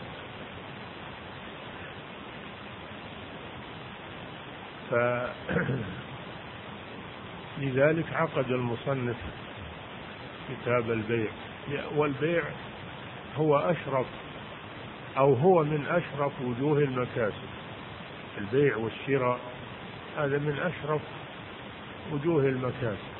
فلذلك عقد المصنف كتاب البيع، والبيع هو أشرف أو هو من أشرف وجوه المكاسب، البيع والشراء هذا من أشرف وجوه المكاسب،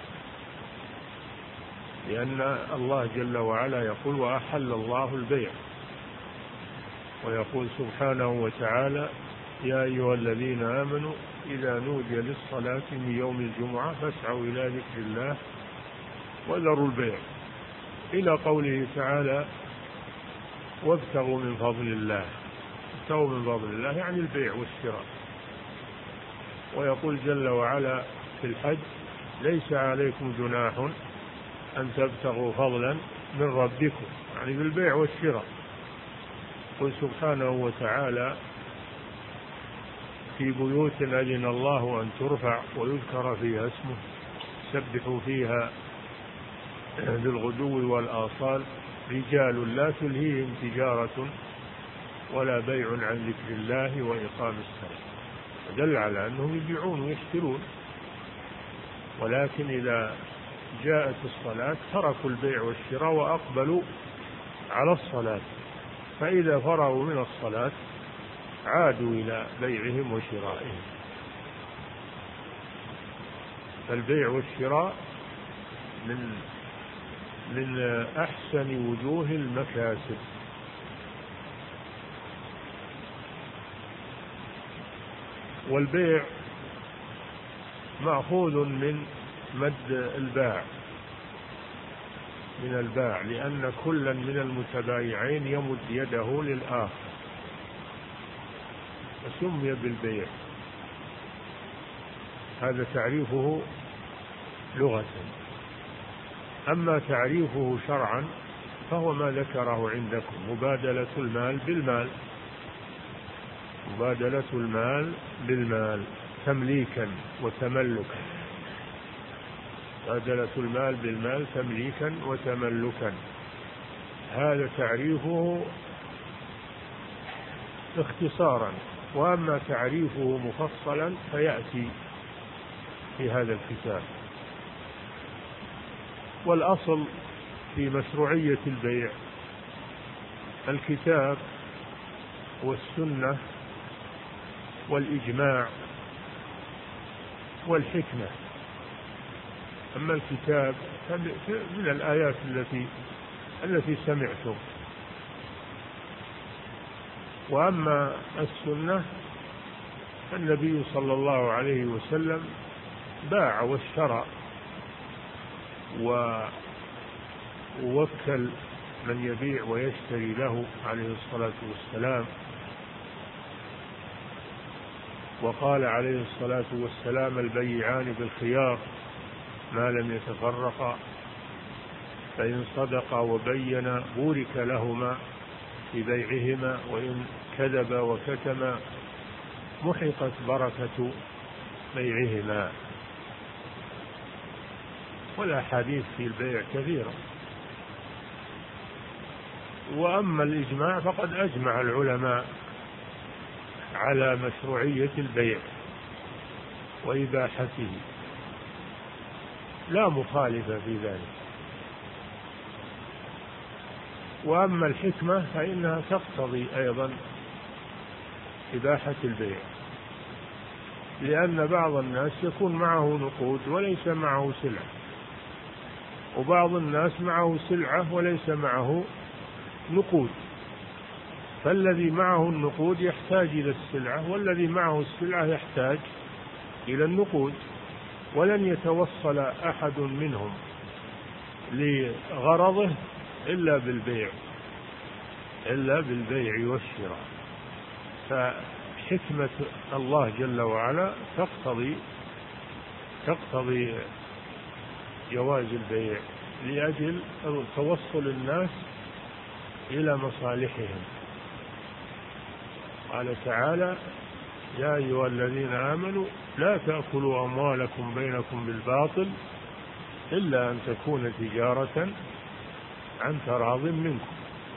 لأن الله جل وعلا يقول وأحل الله البيع، ويقول سبحانه وتعالى يا أيها الذين آمنوا إذا نودي للصلاة من يوم الجمعة فاسعوا إلى ذكر الله وذروا البيع، إلى قوله تعالى وابتغوا من فضل الله. ابتغوا من فضل الله يعني البيع والشراء. ويقول جل وعلا في الحج ليس عليكم جناح أن تبتغوا فضلا من ربكم، يعني بالبيع والشراء. قل سبحانه وتعالى في بيوت أذن الله أن ترفع ويذكر فيها اسمه سبحوا فيها بالغدو والآصال رجال لا تلهيهم تجارة ولا بيع عن ذكر الله وإقام الصلاة. دل على أنهم يبيعون ويشترون، ولكن إذا جاءت الصلاة تركوا البيع والشراء وأقبلوا على الصلاة، فإذا فرغوا من الصلاة عادوا إلى بيعهم وشرائهم. فالبيع والشراء من من أحسن وجوه المكاسب. والبيع مأخوذ من مد الباع من الباع، لأن كلا من المتبايعين يمد يده للآخر فسمي بالبيع. هذا تعريفه لغة. أما تعريفه شرعا فهو ما ذكره عندكم مبادلة المال بالمال، مبادلة المال بالمال تمليكا وتملكا، مبادلة المال بالمال تمليكا وتملكا. هذا تعريفه اختصارا، وأما تعريفه مفصلا فيأتي في هذا الكتاب. والأصل في مشروعية البيع الكتاب والسنة والإجماع والحكمة. أما الكتاب من الآيات التي التي سمعتم، وأما السنة فالنبي صلى الله عليه وسلم باع واشترى ووكل من يبيع ويشتري له عليه الصلاة والسلام. وقال عليه الصلاة والسلام البيعان بالخيار ما لم يتفرقا، فإن صدقا وبينا بورك لهما في بيعهما، وإن كذبا وكتما محقت بركة بيعهما. والأحاديث في البيع كثيرة. وأما الإجماع فقد أجمع العلماء على مشروعية البيع وإباحته، لا مخالف في ذلك. وأما الحكمة فإنها تقتضي أيضا إباحة البيع، لأن بعض الناس يكون معه نقود وليس معه سلعة، وبعض الناس معه سلعة وليس معه نقود، فالذي معه النقود يحتاج إلى السلعة، والذي معه السلعة يحتاج إلى النقود، ولن يتوصل أحد منهم لغرضه إلا بالبيع إلا بالبيع والشراء. فحكمة الله جل وعلا تقتضي تقتضي جواز البيع لأجل توصل الناس إلى مصالحهم. قال تعالى يا أيها الذين آمنوا لا تأكلوا أموالكم بينكم بالباطل إلا أن تكون تجارة عن تراض منكم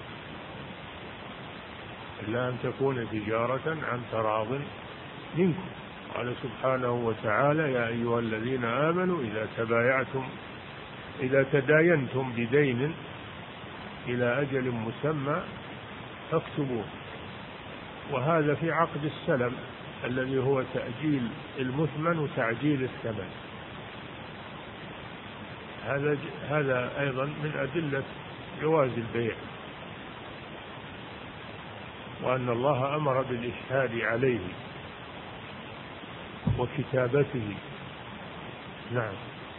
إلا أن تكون تجارة عن تراض منكم. قال سبحانه وتعالى يا أيها الذين آمنوا إذا تبايعتم إذا تداينتم بدين إلى أجل مسمى فاكتبوه. وهذا في عقد السلم الذي هو تأجيل المثمن وتعجيل الثمن. هذا هذا أيضا من أدلة جواز البيع، وأن الله أمر بالإشهاد عليه. وكتابته. نعم.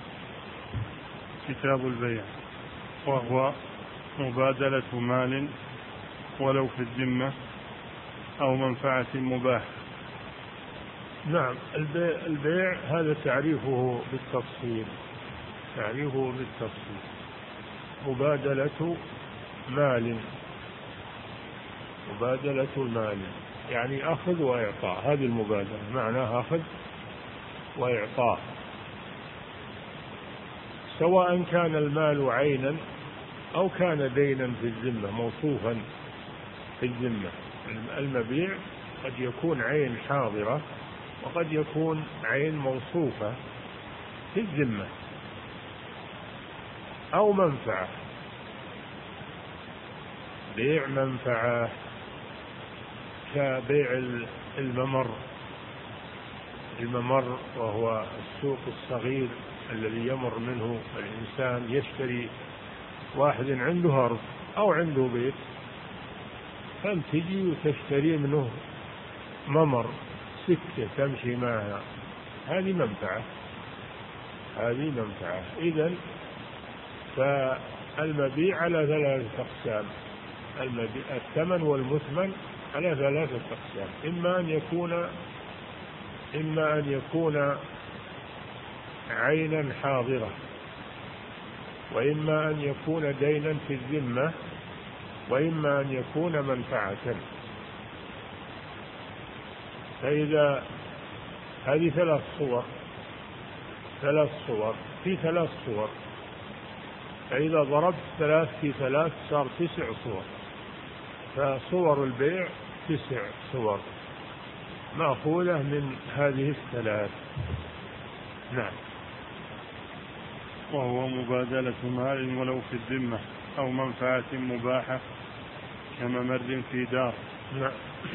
كتاب البيع وهو مبادلة مال ولو في الذمة أو منفعة مباحة. نعم. البيع, البيع هذا تعريفه بالتفصيل، تعريفه بالتفصيل مبادلة مال، مبادلة مال يعني أخذ وإعطاء، هذه المبادلة معناها أخذ وإعطاء، سواء كان المال عينا أو كان دينا في الذمة موصوفا في الذمة. المبيع قد يكون عين حاضرة وقد يكون عين موصوفة في الذمة، أو منفعة، بيع منفعة كبيع الممر، الممر وهو السوق الصغير الذي يمر منه الإنسان يشتري، واحد عنده أرض أو عنده بيت فانتجي وتشتري منه ممر سكة تمشي معها، هذه منفعة، هذه منفعة. إذن فالمبيع على ثلاثة أقسام، الثمن والمثمن على ثلاثة أقسام، إما أن يكون إما أن يكون عينا حاضرة، وإما أن يكون دينا في الذمة، وإما أن يكون منفعة. فإذا هذه ثلاث صور، ثلاث صور في ثلاث صور، فإذا ضربت ثلاث في ثلاث صار تسع صور، فصور البيع تسع صور مأخوذة من هذه الثلاث. نعم. وهو مبادلة مال ولو في الذمة أو منفعة مباحة كممر في دار. نعم.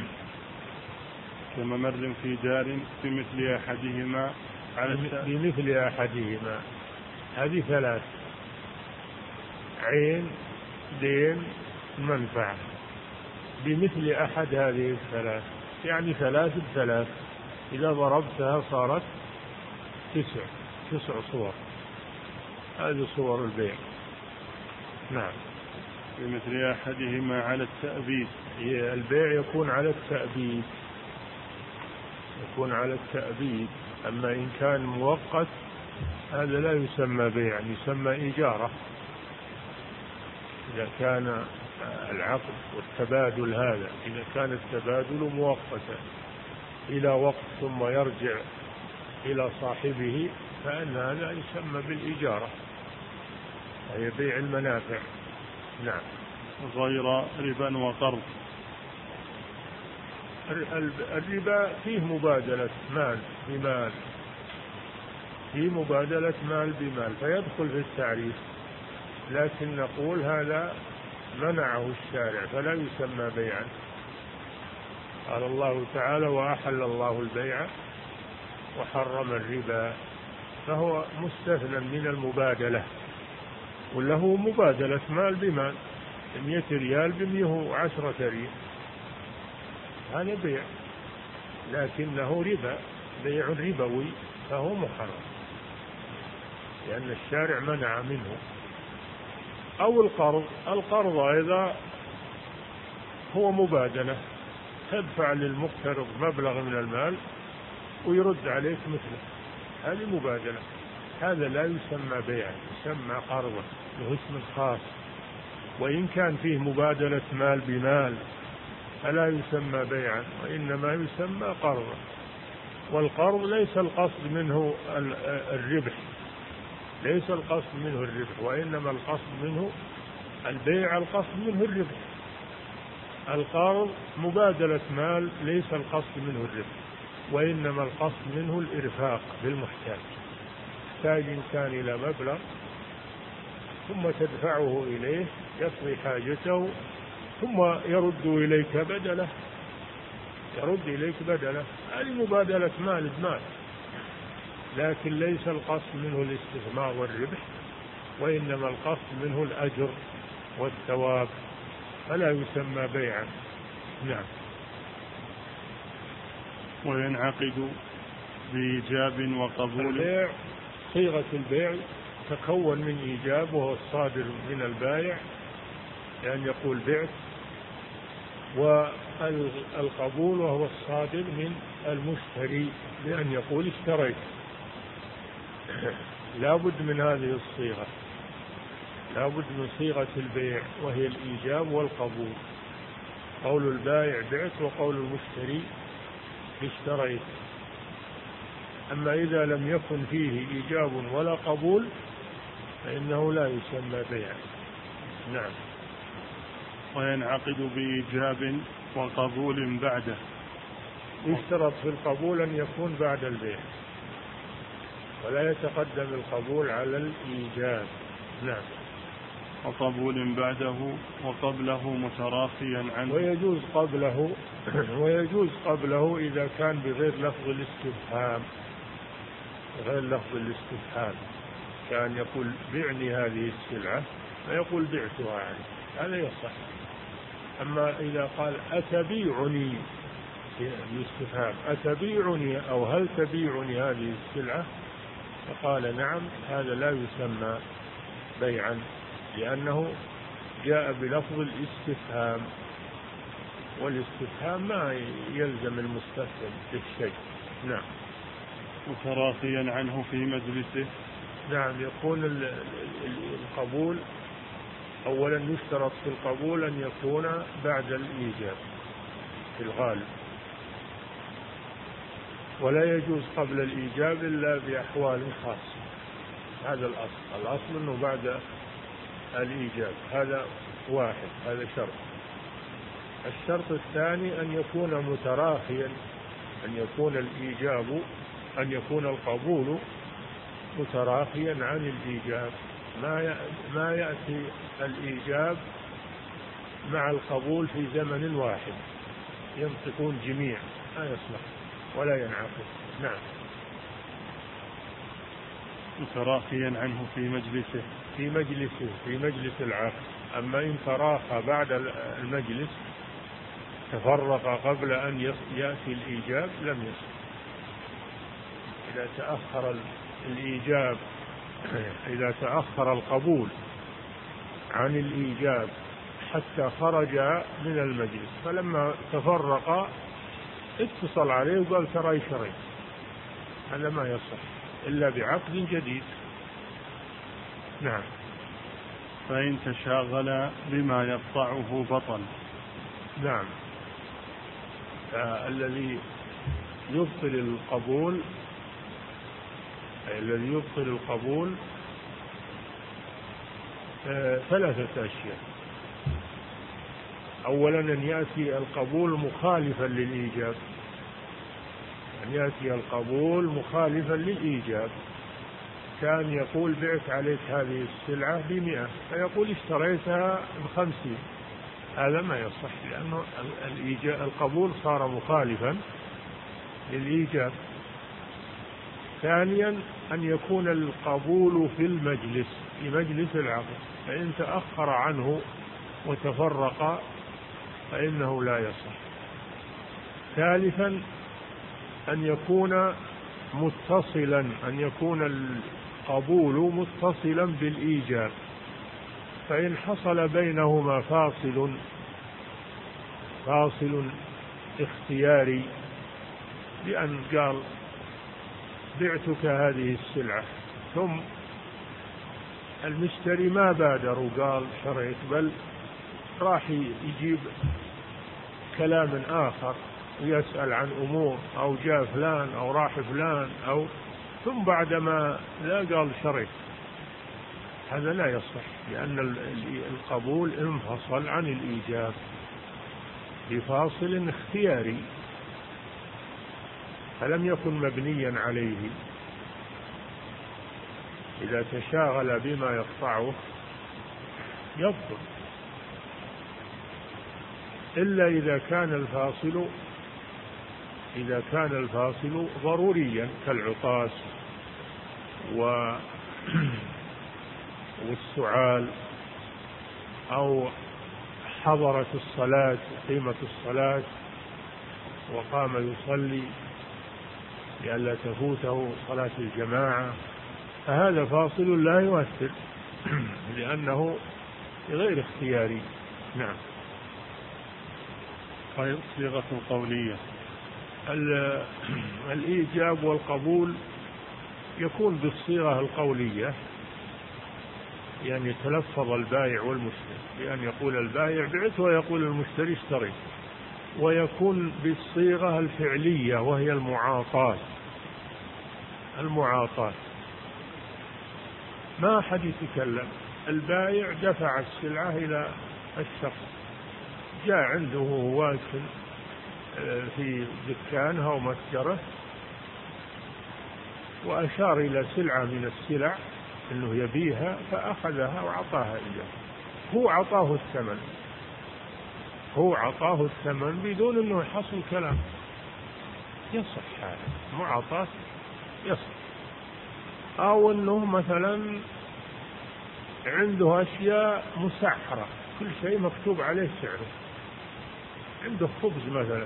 كممر في دار بمثل أحدهما على بمثل أحدهما، هذه ثلاث، عين دين منفعة، بمثل أحد هذه الثلاث، يعني ثلاث بثلاث، إذا ضربتها صارت تسع، تسع صور، هذه صور البيع. نعم. بمثل أحدهما على التأبيد، البيع يكون على التأبيد، يكون على التأبيد. أما إن كان مؤقت هذا لا يسمى بيع، يسمى إيجارة. إذا كان العقد والتبادل هذا، إذا كان التبادل مؤقتا إلى وقت ثم يرجع إلى صاحبه فإن هذا يسمى بالإيجارة، هي بيع المنافع. نعم. غير ربا وقرض. الربا فيه مبادلة مال بمال، فيه مبادلة مال بمال فيدخل في التعريف، لكن نقول هذا منعه الشارع فلا يسمى بيعا. قال الله تعالى: وأحل الله البيع وحرم الربا، فهو مستثنى من المبادلة، وله مبادلة مال بمال، مئة ريال بمئة وعشرة ريال، هذا بيع، لكنه ربا، بيع ربوي، فهو محرم لأن الشارع منع منه. أو القرض، القرض أيضا هو مبادلة، تدفع للمقترض مبلغ من المال ويرد عليك مثله، هذه مبادلة، هذا لا يسمى بيعا، يسمى قرضا له اسم خاص. وإن كان فيه مبادلة مال بمال فلا يسمى بيعا، وإنما يسمى قرضا. والقرض ليس القصد منه الربح، ليس القصد منه الربح، وإنما القصد منه البيع، القصد منه الربح. القرض مبادلة مال ليس القصد منه الربح، وإنما القصد منه الإرفاق بالمحتاج، يحتاج إنسان إلى مبلغ ثم تدفعه إليه يقضي حاجته ثم يرد إليك بدله، يرد إليك بدله، هذه مبادلة مال بمال، لكن ليس القصد منه الاستثمار والربح، وإنما القصد منه الأجر والثواب، فلا يسمى بيعا. نعم. وينعقد بإيجاب وقبول. البيع صيغة البيع تكون من إيجاب وهو الصادر من البائع لأن يقول بعت، والقبول وهو الصادر من المشتري لأن يقول اشتريت. لا بد من هذه الصيغة، لا بد من صيغة البيع وهي الإيجاب والقبول. قول البائع بعت وقول المشتري اشتريت. أما إذا لم يكن فيه إيجاب ولا قبول فإنه لا يسمى بيع. نعم. وينعقد بإيجاب وقبول بعده. يشترط في القبول أن يكون بعد البيع ولا يتقدم القبول على الإيجاب. نعم. وقبول بعده وقبله متراخيا عنه. ويجوز قبله ويجوز قبله إذا كان بغير لفظ الاستفهام، غير لفظ الاستفهام، كان يقول بعني هذه السلعة فيقول بعتها عنه، هذا يصح. أما إذا قال أتبيعني بالاستفهام أتبيعني أو هل تبيعني هذه السلعة فقال نعم، هذا لا يسمى بيعا لأنه جاء بلفظ الاستفهام، والاستفهام ما يلزم المستفهم بالشيء. نعم. متراخيا عنه في مجلسه. نعم. يكون القبول أولا يشترط في القبول أن يكون بعد الإيجاب في الغالب، ولا يجوز قبل الإيجاب إلا بأحوال خاصة. هذا الأصل، الأصل أنه بعد الإيجاب، هذا واحد، هذا شرط. الشرط الثاني أن يكون متراخيا، أن يكون الإيجاب أن يكون القبول متراخيا عن الإيجاب، ما ما يأتي الإيجاب مع القبول في زمن واحد ينطقون جميع، لا يصلح ولا ينعقد. نعم. متراخيا عنه في مجلسه في مجلسه في مجلس العقد. أما إن تراخى بعد المجلس تفرق قبل أن يأتي الإيجاب لم يصح. إذا تأخر الإيجاب إذا تأخر القبول عن الإيجاب حتى خرج من المجلس فلما تفرق اتصل عليه وقال ترى شريت، هذا ما يصح إلا بعقد جديد. نعم. فإن تشاغل بما يقطعه بطل. نعم. الذي يبطل القبول الذي يبطل القبول ثلاثة أشياء. أولا أن يأتي القبول مخالفا للإيجاب، أن يأتي القبول مخالفا للإيجاب. كان يقول بعت عليك هذه السلعة بمئة فيقول اشتريتها بخمسين، هذا ما يصح لأنه القبول صار مخالفا للإيجاب. ثانيا أن يكون القبول في المجلس في مجلس العقد، فإن تأخر عنه وتفرق فإنه لا يصح. ثالثا أن يكون متصلا أن يكون القبول متصلا بالإيجاب، فإن حصل بينهما فاصل فاصل اختياري بأن قال بعتك هذه السلعة ثم المشتري ما بادر وقال شريت، بل راح يجيب كلام آخر ويسأل عن أمور أو جاء فلان أو راح فلان أو ثم بعدما لا قال شريت، هذا لا يصح لأن القبول انفصل عن الإيجاب بفاصل اختياري فلم يكن مبنيا عليه. إذا تشاغل بما يقطعه يبطل، إلا إذا كان الفاصل إذا كان الفاصل ضروريا كالعطاس والسعال أو حضرت الصلاة قيمة الصلاة وقام يصلي لئلا تفوته صلاة الجماعة، فهذا فاصل لا يؤثر لأنه غير اختياري. نعم. صيغة قولية. الإيجاب والقبول يكون بالصيغة القولية، يعني يتلفظ البائع والمشتري بأن يقول البائع بعت ويقول المشتري اشتريت، ويكون بالصيغة الفعلية وهي المعاطاة. المعاطاة ما أحد يتكلم، البائع دفع السلعة إلى الشخص، جاء عنده وهو واقف في دكانه أو متجره وأشار إلى سلعة من السلع أنه يبيها، فأخذها وعطاها إياه، هو عطاه الثمن، هو عطاه الثمن بدون أنه يحصل كلام، يصح هذا معاطاة، يصح. أو أنه مثلا عنده أشياء مسعرة، كل شيء مكتوب عليه سعره، عنده خبز مثلا،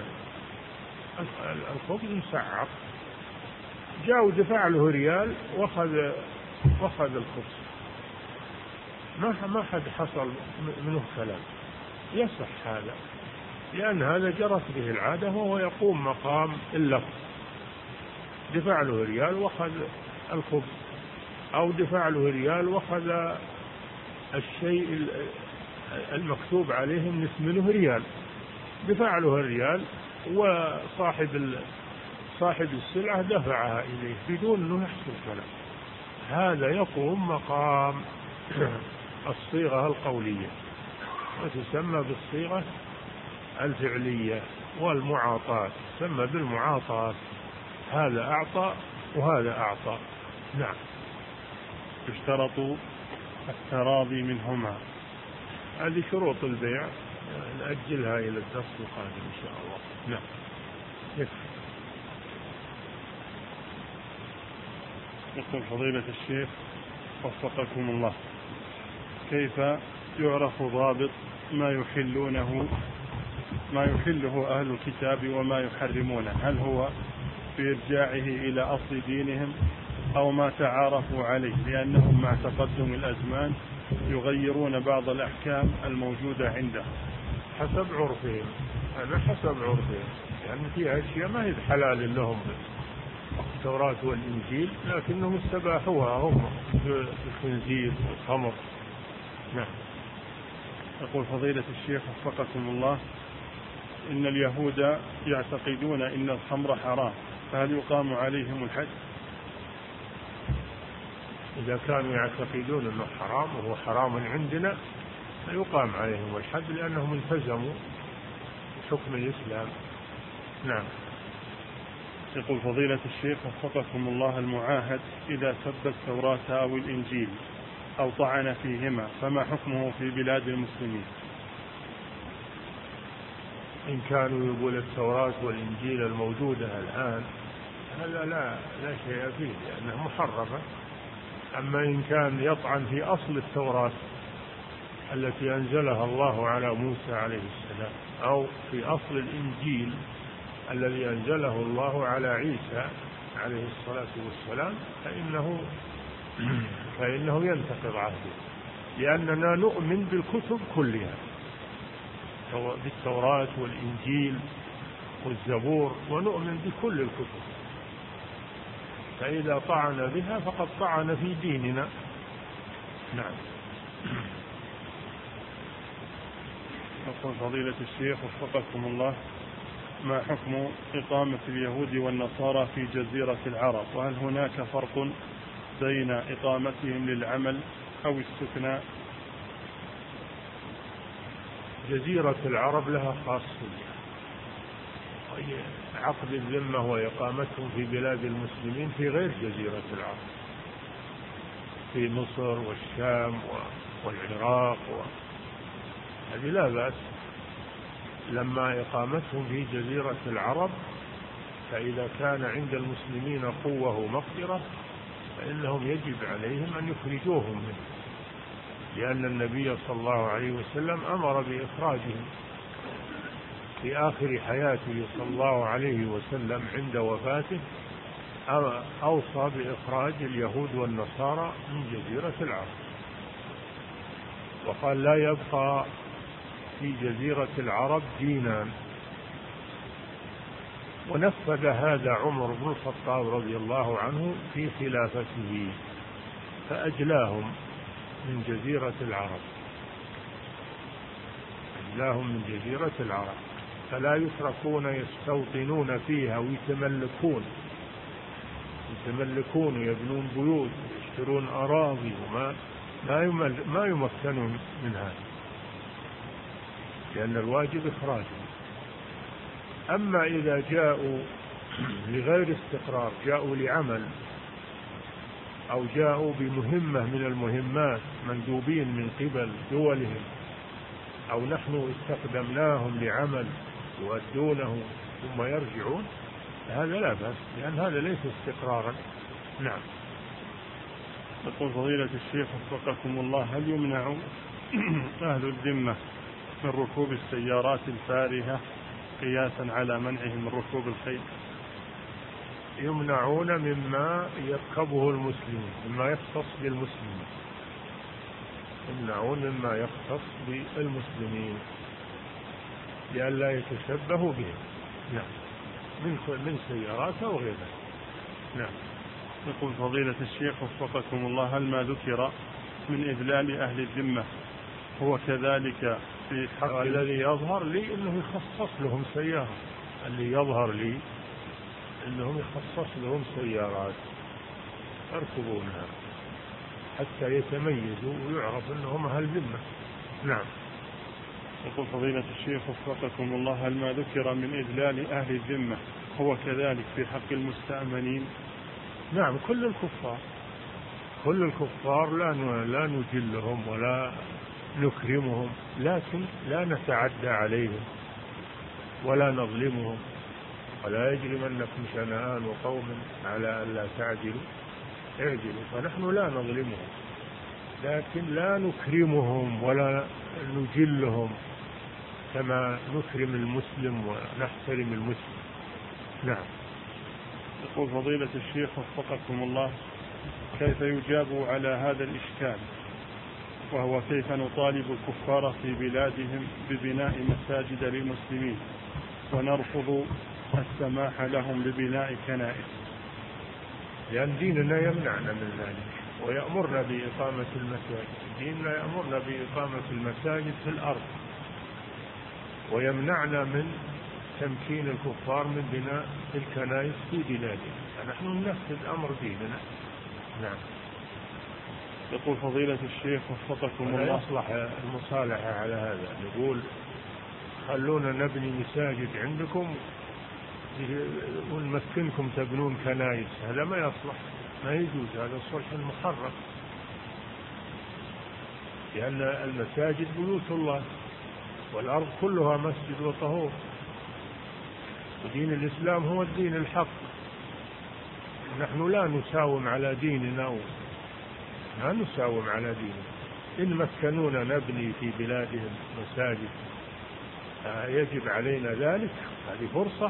الخبز مسعر، جاء ودفع له ريال واخذ واخذ الخبز، ما ما حد حصل منه كلام، يصح هذا، لأن هذا جرت به العادة وهو يقوم مقام اللفظ، دفع له ريال واخذ الخبز، أو دفع له ريال واخذ الشيء المكتوب عليه النصف منه ريال، دفع له الريال وصاحب صاحب السلعة دفعها إليه بدون أنه يحصل كلام، هذا يقوم مقام الصيغة القولية وتسمى بالصيغة الفعلية. والمعاطاة تسمى بالمعاطاة، هذا أعطى وهذا أعطى. نعم. يشترط التراضي منهما. هذه شروط البيع، نأجلها إلى الدرس القادم إن شاء الله. نعم. يكفي. يقول فضيلة الشيخ وفقكم الله، كيف يعرف ضابط ما يحلونه ما يحله أهل الكتاب وما يحرمونه؟ هل هو بإرجاعه إلى أصل دينهم أو ما تعارفوا عليه، لأنهم مع تقدم الأزمان يغيرون بعض الأحكام الموجودة عندهم حسب عرفهم؟ هذا حسب عرفهم، يعني فيها أشياء ما هي حلال لهم التوراة والإنجيل لكنهم استباحوها هم، الخنزير والخمر. نعم. يقول فضيلة الشيخ وفقكم الله، إن اليهود يعتقدون إن الخمر حرام، فهل يقام عليهم الحد؟ إذا كانوا يعتقدون أنه حرام وهو حرام عندنا فيقام عليهم الحد لأنهم التزموا بحكم الإسلام. نعم. يقول فضيلة الشيخ وفقكم الله، المعاهد إذا سب التوراة أو الإنجيل أو طعن فيهما فما حكمه في بلاد المسلمين؟ إن كانوا يقول التوراة والإنجيل الموجودة الآن هذا لا لا شيء فيه لأنها محرمة. أما إن كان يطعن في أصل التوراة التي أنزلها الله على موسى عليه السلام أو في أصل الإنجيل الذي أنزله الله على عيسى عليه الصلاة والسلام فإنه فإنه ينتقض عهده، لأننا نؤمن بالكتب كلها، بالتوراة والإنجيل والزبور، ونؤمن بكل الكتب، فإذا طعن بها فقد طعن في ديننا. نعم. يقول فضيلة الشيخ وفقكم الله، ما حكم إقامة اليهود والنصارى في جزيرة العرب، وهل هناك فرق بين إقامتهم للعمل أو السكناء؟ جزيرة العرب لها خاصية، وهي عقد الذمة وإقامتهم في بلاد المسلمين في غير جزيرة العرب، في مصر والشام والعراق و... هذه لا بأس. لما إقامتهم في جزيرة العرب فإذا كان عند المسلمين قوة ومقدرة فإنهم يجب عليهم أن يخرجوهم منه، لأن النبي صلى الله عليه وسلم أمر بإخراجهم في آخر حياته صلى الله عليه وسلم عند وفاته، أوصى بإخراج اليهود والنصارى من جزيرة العرب، وقال لا يبقى في جزيرة العرب دينان. ونفذ هذا عمر بن الخطاب رضي الله عنه في خلافته، فأجلاهم من جزيرة العرب، أجلاهم من جزيرة العرب، فلا يتركون يستوطنون فيها ويتملكون يتملكون ويبنون بيوت ويشترون أراضي وما ما ما يمكنون من هذا، لأن الواجب إخراجهم. أما إذا جاءوا لغير استقرار، جاءوا لعمل أو جاءوا بمهمة من المهمات مندوبين من قبل دولهم، أو نحن استخدمناهم لعمل يؤدونه ثم يرجعون، هذا لا بأس، لأن هذا ليس استقرارا. نعم. يقول فضيلة الشيخ وفقكم الله: هل يمنع أهل الذمة من ركوب السيارات الفارهة قياسا على منعهم من ركوب الخيل؟ يمنعون مما يركبه المسلمين، مما يختص بالمسلمين، يمنعون مما يختص بالمسلمين لئلا يتشبهوا بهم. نعم. من من سيارات أو غيرها. نعم. يقول فضيلة الشيخ وفقكم الله: هل ما ذكر من إذلال أهل الذمة هو كذلك في حق الذي يظهر لي أنه يخصص لهم سيارة، اللي يظهر لي أنهم يخصص لهم سيارات يركبونها حتى يتميزوا ويعرف أنهم أهل ذمة. نعم. يقول فضيلة الشيخ وفقكم الله: هل ما ذكر من إذلال أهل الذمة هو كذلك في حق المستأمنين؟ نعم، كل الكفار كل الكفار لا لا نجلهم ولا نكرمهم، لكن لا نتعدى عليهم ولا نظلمهم. ولا يجرمنكم شنآن قوم على ألا تعدلوا اعدلوا، فنحن لا نظلمهم لكن لا نكرمهم ولا نجلهم كما نكرم المسلم ونحترم المسلم. نعم. يقول فضيلة الشيخ وفقكم الله: كيف يجاب على هذا الإشكال، وهو كيف نطالب الكفار في بلادهم ببناء مساجد للمسلمين ونرفض السماح لهم ببناء كنائس؟ لأن ديننا يمنعنا من ذلك ويأمرنا بإقامة المساجد، ديننا يأمرنا بإقامة المساجد في الأرض، ويمنعنا من تمكين الكفار من بناء الكنائس في بلادنا، فنحن ننفذ أمر ديننا. نعم. يقول فضيلة الشيخ وفقكم الله: يصلح المصالحة على هذا، نقول خلونا نبني مساجد عندكم ونمكنكم تبنون كنائس، هذا ما يصلح، ما يجوز، هذا صلح محرم، لأن المساجد بيوت الله والأرض كلها مسجد وطهور، ودين الإسلام هو الدين الحق. نحن لا نساوم على ديننا، لا نساوم على ديننا. إن مكنونا نبني في بلادهم مساجد يجب علينا ذلك، هذه فرصة.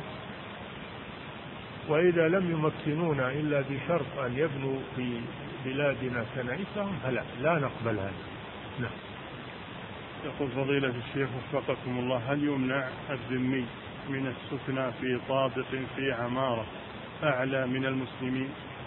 وإذا لم يمكنونا إلا بشرط أن يبنوا في بلادنا كنائسهم فلا لا نقبل هذا. نعم. يقول فضيلة الشيخ وفقكم الله: هل يمنع الذمي من السكنى في طابق في عمارة أعلى من المسلمين؟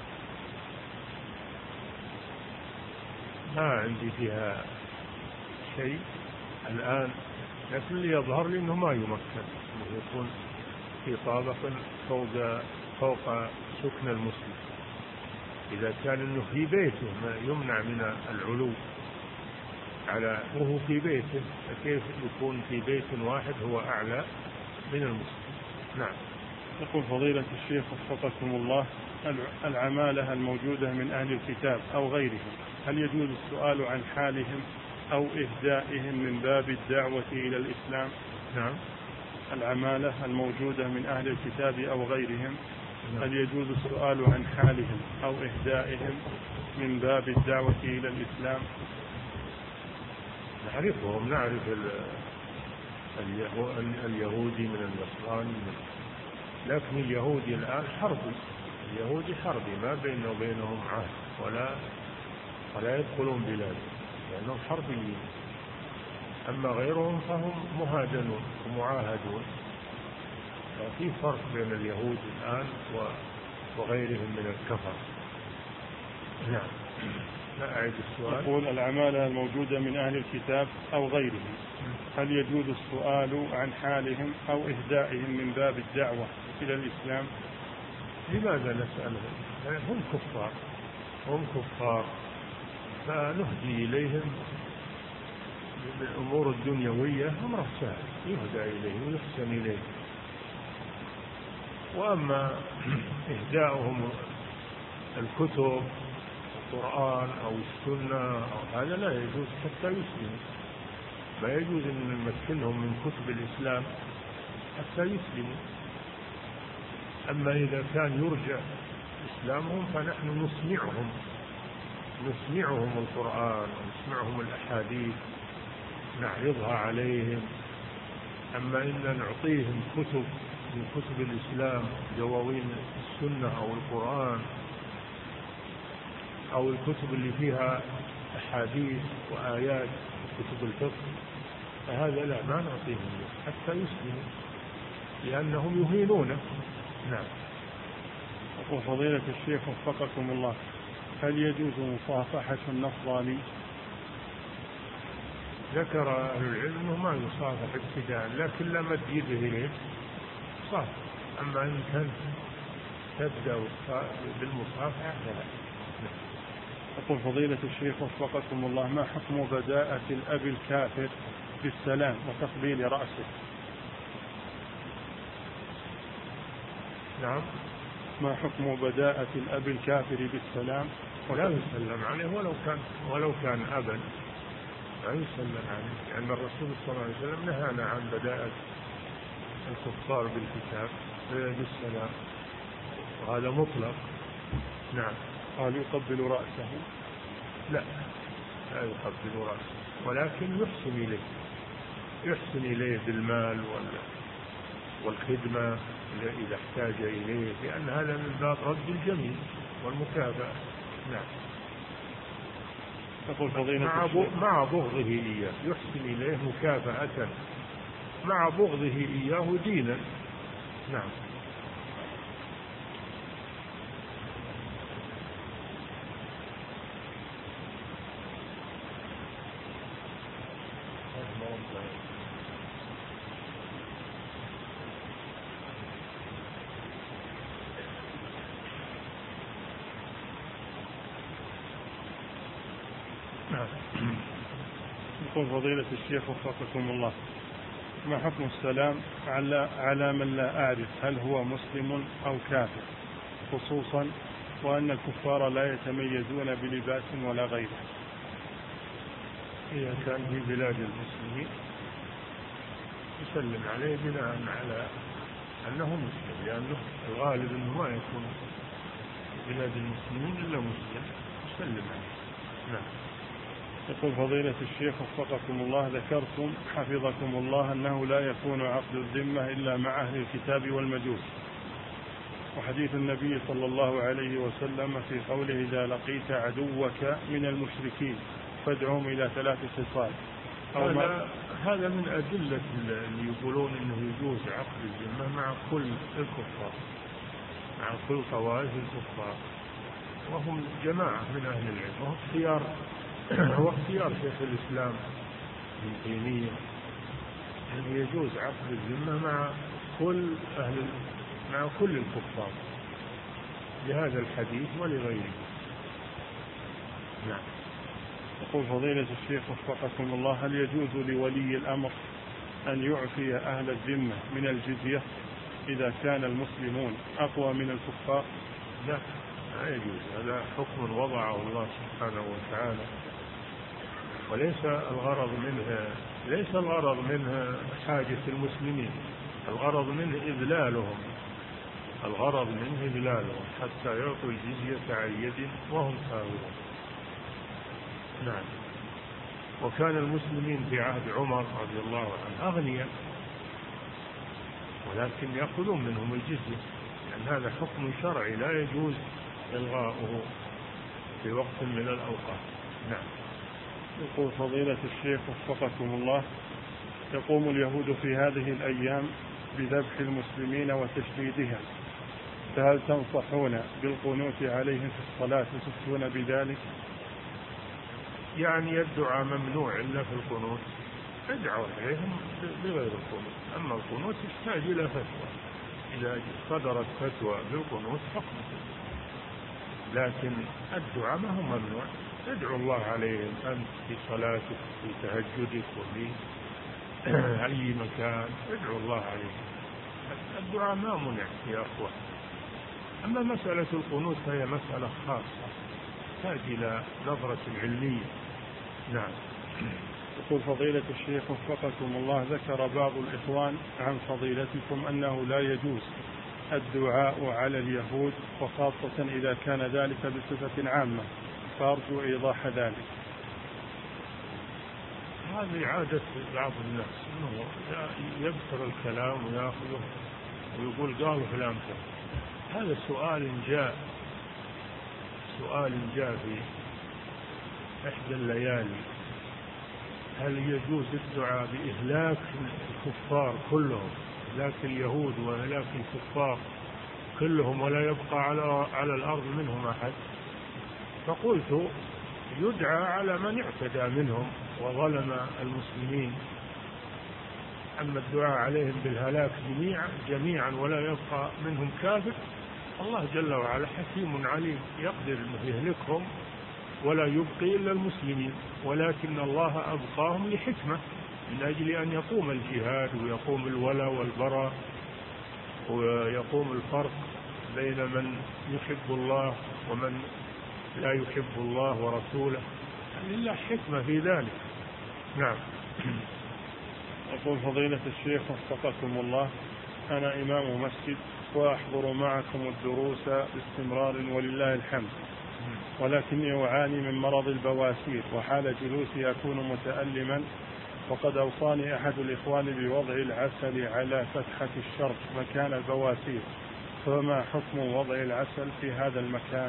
ما عندي فيها شيء الآن، لكن اللي يظهر لي أنه ما يمكن أنه يكون في طابق فوق فوق سكن المسلم. إذا كان أنه في بيته ما يمنع من العلو على وهو في بيته، فكيف يكون في بيت واحد هو أعلى من المسلم؟ نعم. يقول فضيلة الشيخ وفقكم الله: العمالة الموجودة من أهل الكتاب أو غيرهم، هل يجوز السؤال عن حالهم أو إهدائهم من باب الدعوة إلى الإسلام؟ نعم. العمالة الموجودة من أهل الكتاب أو غيرهم، هل يجوز السؤال عن حالهم أو إهدائهم من باب الدعوة إلى الإسلام؟ نعرفهم، نعرف اليهودي من النصراني، لكن اليهودي الآن حربي اليهود حربي ما بيننا وبينهم عهد ولا ولا يدخلون بلاده لأنهم حربيين. أما غيرهم فهم مهادنون ومعاهدون. ففي فرق بين اليهود الآن وغيرهم من الكفر. نعم. لا أعيد السؤال. يقول العمالة الموجودة من أهل الكتاب أو غيرهم هل يجوز السؤال عن حالهم أو إهدائهم من باب الدعوة إلى الإسلام؟ لماذا نسألهم؟ هم كفار هم كفار فنهدي إليهم بالأمور الدنيوية أمر سهل يهدى إليه ويحسن إليه. وأما إهداؤهم الكتب القرآن أو السنة أو هذا لا يجوز حتى يسلموا. ما يجوز أن نمكنهم من كتب الإسلام حتى يسلموا. أما إذا كان يرجع إسلامهم فنحن نسمعهم نسمعهم القرآن ونسمعهم الأحاديث نعرضها عليهم. أما إن نعطيهم كتب من كتب الإسلام دواوين السنة أو القرآن أو الكتب اللي فيها أحاديث وآيات كتب الفقه فهذا لا ما نعطيهم حتى يسلموا لأنهم يهينونه. نعم. يقول فضيلة الشيخ وفقكم الله هل يجوز مصافحة النصراني؟ ذكر أهل العلم أنه ما يصافح ابتداء لكن لا مد يده إليه صافح. أما إن كان تبدأ بالمصافحة فلا. يقول فضيلة الشيخ وفقكم الله ما حكم بداءة الأب الكافر بالسلام وتقبيل رأسه؟ نعم. ما حكم بداءة الأب الكافر بالسلام؟ ولا يسلم عليه ولو كان ولو كان أبا لا يسلم عليه لأن الرسول صلى الله عليه وسلم نهانا عن بداءة الكفار بالكتاب بالسلام وهذا مطلق. نعم. قال يقبل رأسه؟ لا لا يقبل رأسه ولكن يحسن إليه يحسن إليه بالمال والخدمة إذا احتاج إليه لأن هذا من باب رد الجميل والمكافأة. نعم. يقول فضيلة مع, مع بغضه إياه يحسن إليه مكافأة مع بغضه إياه دينا. نعم. يقول فضيلة الشيخ وفقكم الله ما حكم السلام على على من لا أعرف هل هو مسلم أو كافر خصوصا وأن الكفار لا يتميزون بلباس ولا غيره؟ إذا كان في بلاد المسلمين يسلم عليه بناء على أنه مسلم لأنه الغالب أنه ما يكون في بلاد المسلمين إلا مسلم يسلم عليه. نعم. يقول فضيلة الشيخ وفقكم الله ذكرتم حفظكم الله أنه لا يكون عقد الذمة إلا مع أهل الكتاب والمجوس وحديث النبي صلى الله عليه وسلم في قوله إذا لقيت عدوك من المشركين فادعهم إلى ثلاث خصال. هذا هذا من أدلة اللي يقولون إنه يجوز عقد الذمة مع كل الكفار مع كل طوائف الكفار وهم جماعة من أهل العلم وهو اختيار هو اختيار شيخ الإسلام ابن تيمية أن يجوز عقد الذمة مع كل أهل مع كل الكفار لهذا الحديث ولغيره. نعم. يقول فضيلة الشيخ وفقكم الله هل يجوز لولي الأمر أن يعفي أهل الذمة من الجزية إذا كان المسلمون أقوى من الكفار؟ لا لا يجوز. هذا حكم وضعه الله سبحانه وتعالى وليس الغرض منها ليس الغرض منها حاجة المسلمين الغرض منه إذلالهم الغرض منه إذلالهم حتى يعطوا الجزية عن يد وهم صاغرون. نعم. وكان المسلمين في عهد عمر رضي الله عنه أغنياء ولكن يأخذون منهم الجزية لأن هذا حكم شرعي لا يجوز إلغاؤه في وقت من الأوقات. نعم. يقول فضيلة الشيخ وفقكم الله، يقوم اليهود في هذه الأيام بذبح المسلمين وتشديدهم، فهل تنصحون بالقنوت عليهم في الصلاة وتفتون بذلك؟ يعني الدعاء ممنوع إلا في القنوت، ادعوا عليهم بغير القنوت. أما القنوت يحتاج إلى فتوى، إذا صدرت فتوى بالقنوت فقط، لكن الدعاء ما هو ممنوع. ادعو الله عليهم أنت في صلاتك في تهجدك وفي أي مكان، ادعو الله عليهم. الدعاء ما منع يا أخوة. أما مسألة القنوت فهي مسألة خاصة تحتاج إلى نظرة علمية. نعم. يقول فضيلة الشيخ وفقكم الله، ذكر بعض الإخوان عن فضيلتكم أنه لا يجوز الدعاء على اليهود، وخاصة إذا كان ذلك بصفة عامة، فأرجو إيضاح ذلك. هذه عادة بعض الناس أنه يبصر الكلام ويأخذه ويقول قال فلان كذا. هذا سؤال جاء سؤال جاء في إحدى الليالي: هل يجوز الدعاء بإهلاك الكفار كلهم، إهلاك اليهود وإهلاك الكفار كلهم ولا يبقى على على الأرض منهم أحد؟ فقلت: يدعى على من اعتدى منهم وظلم المسلمين. أما الدعاء عليهم بالهلاك جميعا جميعا ولا يبقى منهم كافر، الله جل وعلا حكيم عليم يقدر أن يهلكهم ولا يبقي إلا المسلمين، ولكن الله أبقاهم لحكمة، من أجل أن يقوم الجهاد ويقوم الولاء والبراء ويقوم الفرق بين من يحب الله ومن لا يحب الله ورسوله. لله حكمة في ذلك. نعم. يقول فضيلة الشيخ وفقكم الله، أنا إمام مسجد وأحضر معكم الدروس باستمرار ولله الحمد، ولكني أعاني من مرض البواسير، وحال جلوسي أكون متألما، وقد أوصاني أحد الإخوان بوضع العسل على فتحة الشرج مكان البواسير، فما حكم وضع العسل في هذا المكان؟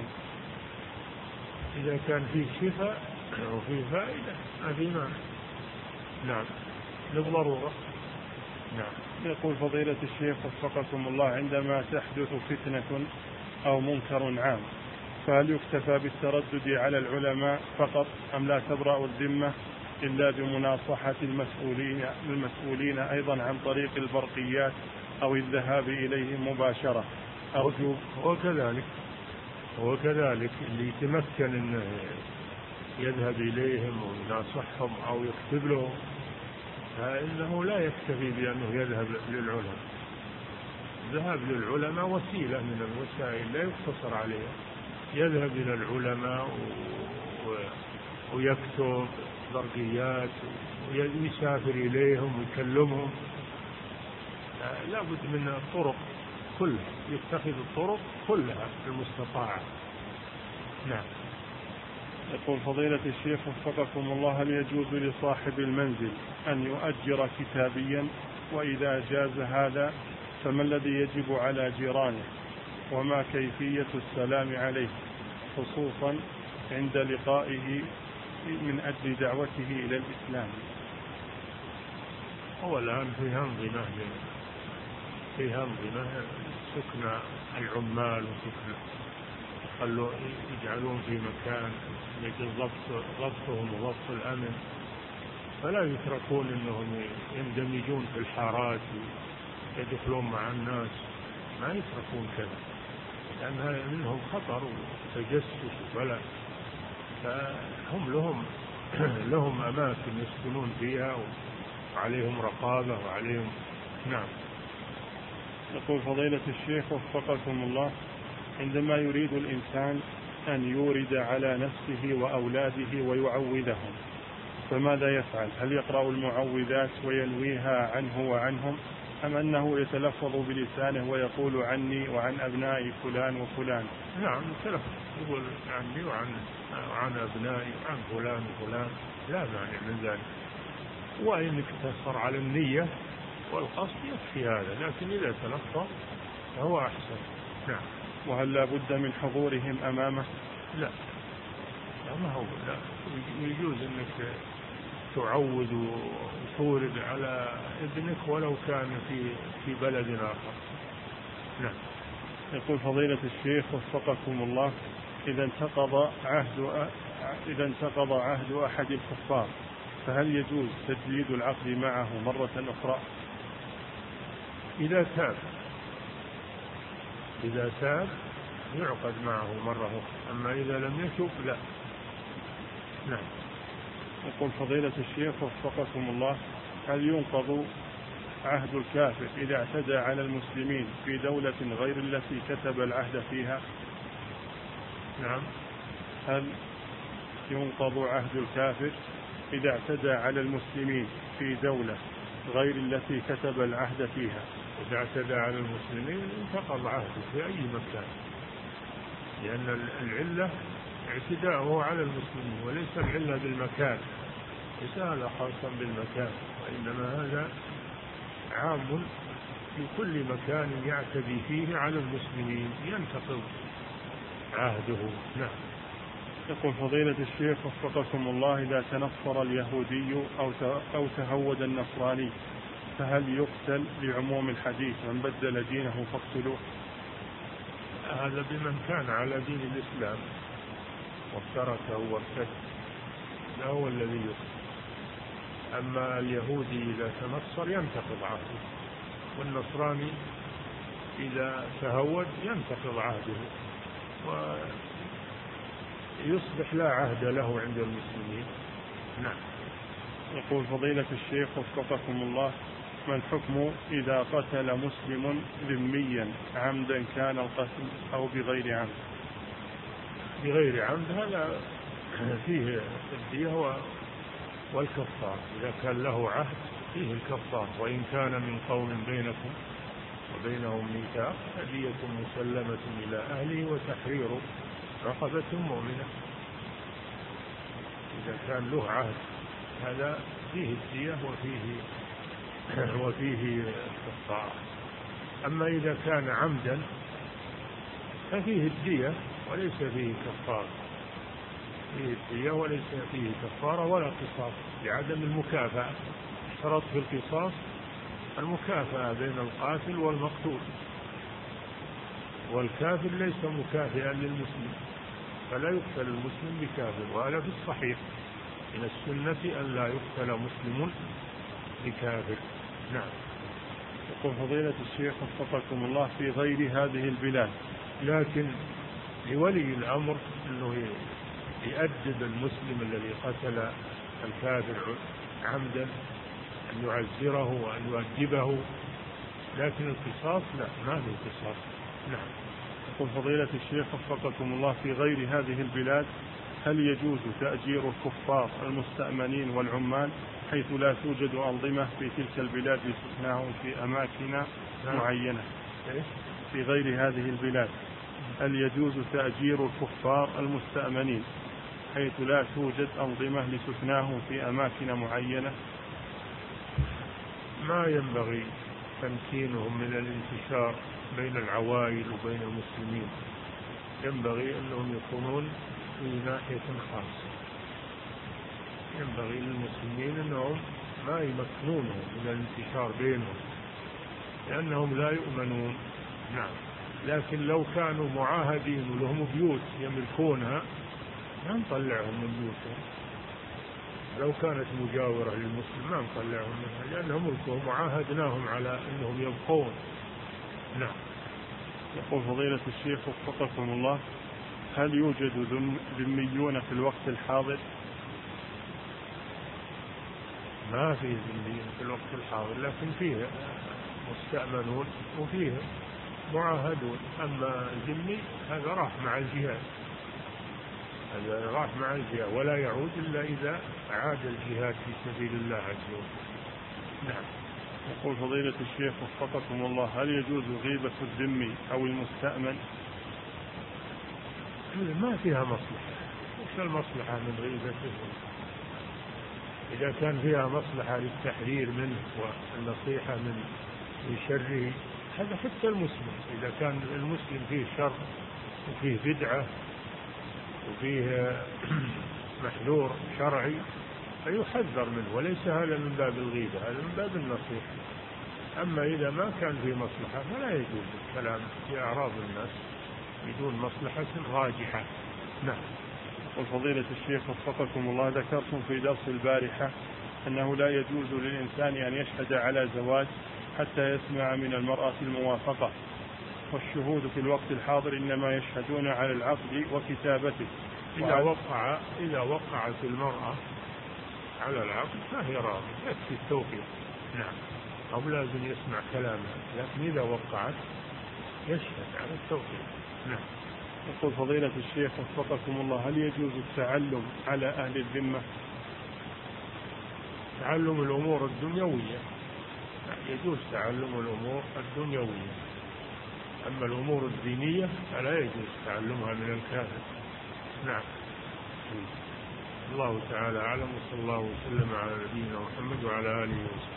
إذا كان فيه شفاء وفيه فائدة ما في مانع. نعم، للضرورة. نعم. يقول فضيلة الشيخ وفقكم الله، عندما تحدث فتنة أو منكر عام، فهل يكتفى بالتردد على العلماء فقط، أم لا تبرأ الذمة إلا بمناصحة المسؤولين المسؤولين أيضا عن طريق البرقيات أو الذهاب إليهم مباشرة؟ أرجو. وكذلك وكذلك اللي يتمكن أنه يذهب إليهم ويناصحهم أو يكتب لهم، فإنه لا يكتفي بأنه يذهب للعلماء. الذهاب للعلماء وسيلة من الوسائل لا يقتصر عليها. يذهب إلى العلماء ويكتب برقيات ويسافر إليهم ويكلمهم. لا بد من الطرق كلها، يتخذ الطرق كلها المستطاعة. نعم. يقول فضيلة الشيخ وفقكم الله، هل يجوز لصاحب المنزل أن يؤجر كتابيا؟ وإذا جاز هذا فما الذي يجب على جيرانه؟ وما كيفية السلام عليه، خصوصا عند لقائه من أجل دعوته إلى الإسلام؟ هو الآن في أنظمة في أنظمة سكن العمال وسكن خلوا يجعلون في مكان يجب ضبط ضبطهم وضبط الأمن، فلا يتركون أنهم يندمجون في الحارات ويدخلون مع الناس، ما يتركون كذا، لأن منهم خطر وتجسس وبلاء. فهم لهم لهم أماكن يسكنون فيها وعليهم رقابة وعليهم. نعم. يقول فضيلة الشيخ وفقكم الله، عندما يريد الإنسان أن يورد على نفسه وأولاده ويعوذهم، فماذا يفعل؟ هل يقرأ المعوذات وينويها عنه وعنهم، أم أنه يتلفظ بلسانه ويقول عني وعن أبنائي فلان وفلان؟ نعم، يتلفظ يقول عني وعن عن أبنائي وعن فلان وفلان، لا مانع من ذلك. وإن اقتصر على النية والقصد يكفي هذا، لكن إذا تلفظ فهو أحسن. نعم. وهل لا بد من حضورهم أمامه؟ لا لا ما هو لا، يجوز أنك تعود وتورد على ابنك ولو كان في في بلد آخر. نعم. يقول فضيلة الشيخ وفقكم الله، إذا انتقض عهد إذا انتقض عهد أحد الكفار فهل يجوز تجديد العقد معه مرة أخرى؟ إذا تاب إذا تاب يعقد معه مرة أخرى، أما إذا لم يتب لا. نعم. يقول فضيلة الشيخ وفقكم الله، هل ينقض عهد الكافر إذا اعتدى على المسلمين في دولة غير التي كتب العهد فيها؟ نعم. هل ينقض عهد الكافر إذا اعتدى على المسلمين في دولة غير التي كتب العهد فيها؟ إذا اعتدى على المسلمين انتقض عهده في أي مكان، لأن العلة اعتداؤه على المسلمين وليس العلة بالمكان، ليس هذا خاصا بالمكان، وإنما هذا عام في كل مكان يعتدي فيه على المسلمين ينتقض عهده. نعم. يقول فضيلة الشيخ وفقكم الله، إذا تنصر اليهودي أو أو تهود النصراني فهل يقتل لعموم الحديث من بدل دينه فاقتلوه؟ هذا بمن كان على دين الإسلام وتركه وارتد، لا هو الذي يقتل. أما اليهودي إذا تنصر ينتقض عهده، والنصراني إذا تهود ينتقض عهده ويصبح لا عهد له عند المسلمين. نعم. يقول فضيلة الشيخ وفقكم الله، ما الحكم إذا قتل مسلم ذميا عمدا كان القتل أو بغير عمد؟ بغير عمد هذا فيه الدية والكفار، إذا كان له عهد فيه الكفار، وإن كان من قوم بينكم وبينهم ميثاق فدية مسلمة إلى أهله وتحرير رقبة مؤمنة. إذا كان له عهد هذا فيه الدية وفيه وفيه الكفارة. أما إذا كان عمدا ففيه الدية وليس فيه كفارة، فيه الدية وليس فيه كفارة ولا قصاص لعدم المكافأة. اشترط في القصاص المكافأة بين القاتل والمقتول، والكافر ليس مكافئا للمسلم، فلا يقتل المسلم بكافر، وهذا في الصحيح من السنة أن لا يقتل مسلم بكافر. نعم. يقول فضيلة الشيخ وفقكم الله، في غير هذه البلاد لكن لولي الأمر أنه يؤدب المسلم الذي قتل الكافر عمدا، أن يعزره وأن يؤدبه، لكن القصاص لا، ما في قصاص. نعم. يقول فضيلة الشيخ وفقكم الله، في غير هذه البلاد هل يجوز تأجير الكفار المستأمنين والعمال حيث لا توجد أنظمة في تلك البلاد لسكناهم في أماكن معينة؟ في غير هذه البلاد هل يجوز تأجير الكفار المستأمنين حيث لا توجد أنظمة لسكناهم في أماكن معينة؟ ما ينبغي تمكينهم من الانتشار بين العوائل وبين المسلمين، ينبغي أنهم يكونون في ناحية خاصة. ينبغي للمسلمين أنهم ما يمكنونهم من الانتشار بينهم لأنهم لا يؤمنون. نعم. لكن لو كانوا معاهدين ولهم بيوت يملكونها ما نطلعهم من بيوتهم، لو كانت مجاورة للمسلم ما نطلعهم منها لأنهم ملكهم وعاهدناهم على أنهم يبقون. نعم. يقول فضيلة الشيخ وفقكم الله، هل يوجد ذميون في الوقت الحاضر؟ ما في ذميين في الوقت الحاضر، لكن فيه مستأمنون وفيه معاهدون. أما ذمي هذا راح مع الجهاد، هذا راح مع الجهاد ولا يعود إلا إذا أعاد الجهاد في سبيل الله عز وجل. نعم. يقول فضيلة الشيخ وفقكم الله، هل يجوز غيبة الذمي أو المستأمن؟ ما فيها مصلحة. وش المصلحة من غيبته؟ إذا كان فيها مصلحة للتحذير منه والنصيحة من شره هذا حتى المسلم إذا كان المسلم فيه شر وفيه بدعة وفيه محذور شرعي فيحذر منه، وليس هذا من باب الغيبة، هذا من باب النصيحة. أما إذا ما كان في مصلحة فلا يجوز الكلام في أعراض الناس بدون مصلحة راجحة. نعم. وفضيلة الشيخ وفقكم الله، ذكرتم في درس البارحة أنه لا يجوز للإنسان أن يشهد على زواج حتى يسمع من المرأة الموافقة، والشهود في الوقت الحاضر إنما يشهدون على العقد وكتابته. إذا وقع إذا وقعت المرأة على العقد فهي راضية، يكفي التوقيع. نعم. أو لازم يسمع كلامها، لكن إذا وقعت يشهد على التوقيع. نعم. يقول فضيلة الشيخ وفقكم الله، هل يجوز التعلم على أهل الذمة؟ تعلم الأمور الدنيوية يجوز، تعلم الأمور الدنيوية، أما الأمور الدينية فلا يجوز تعلمها من الكافر. نعم. الله تعالى أعلم، وصلى الله وسلم على نبينا محمد وعلى آله وصحبه.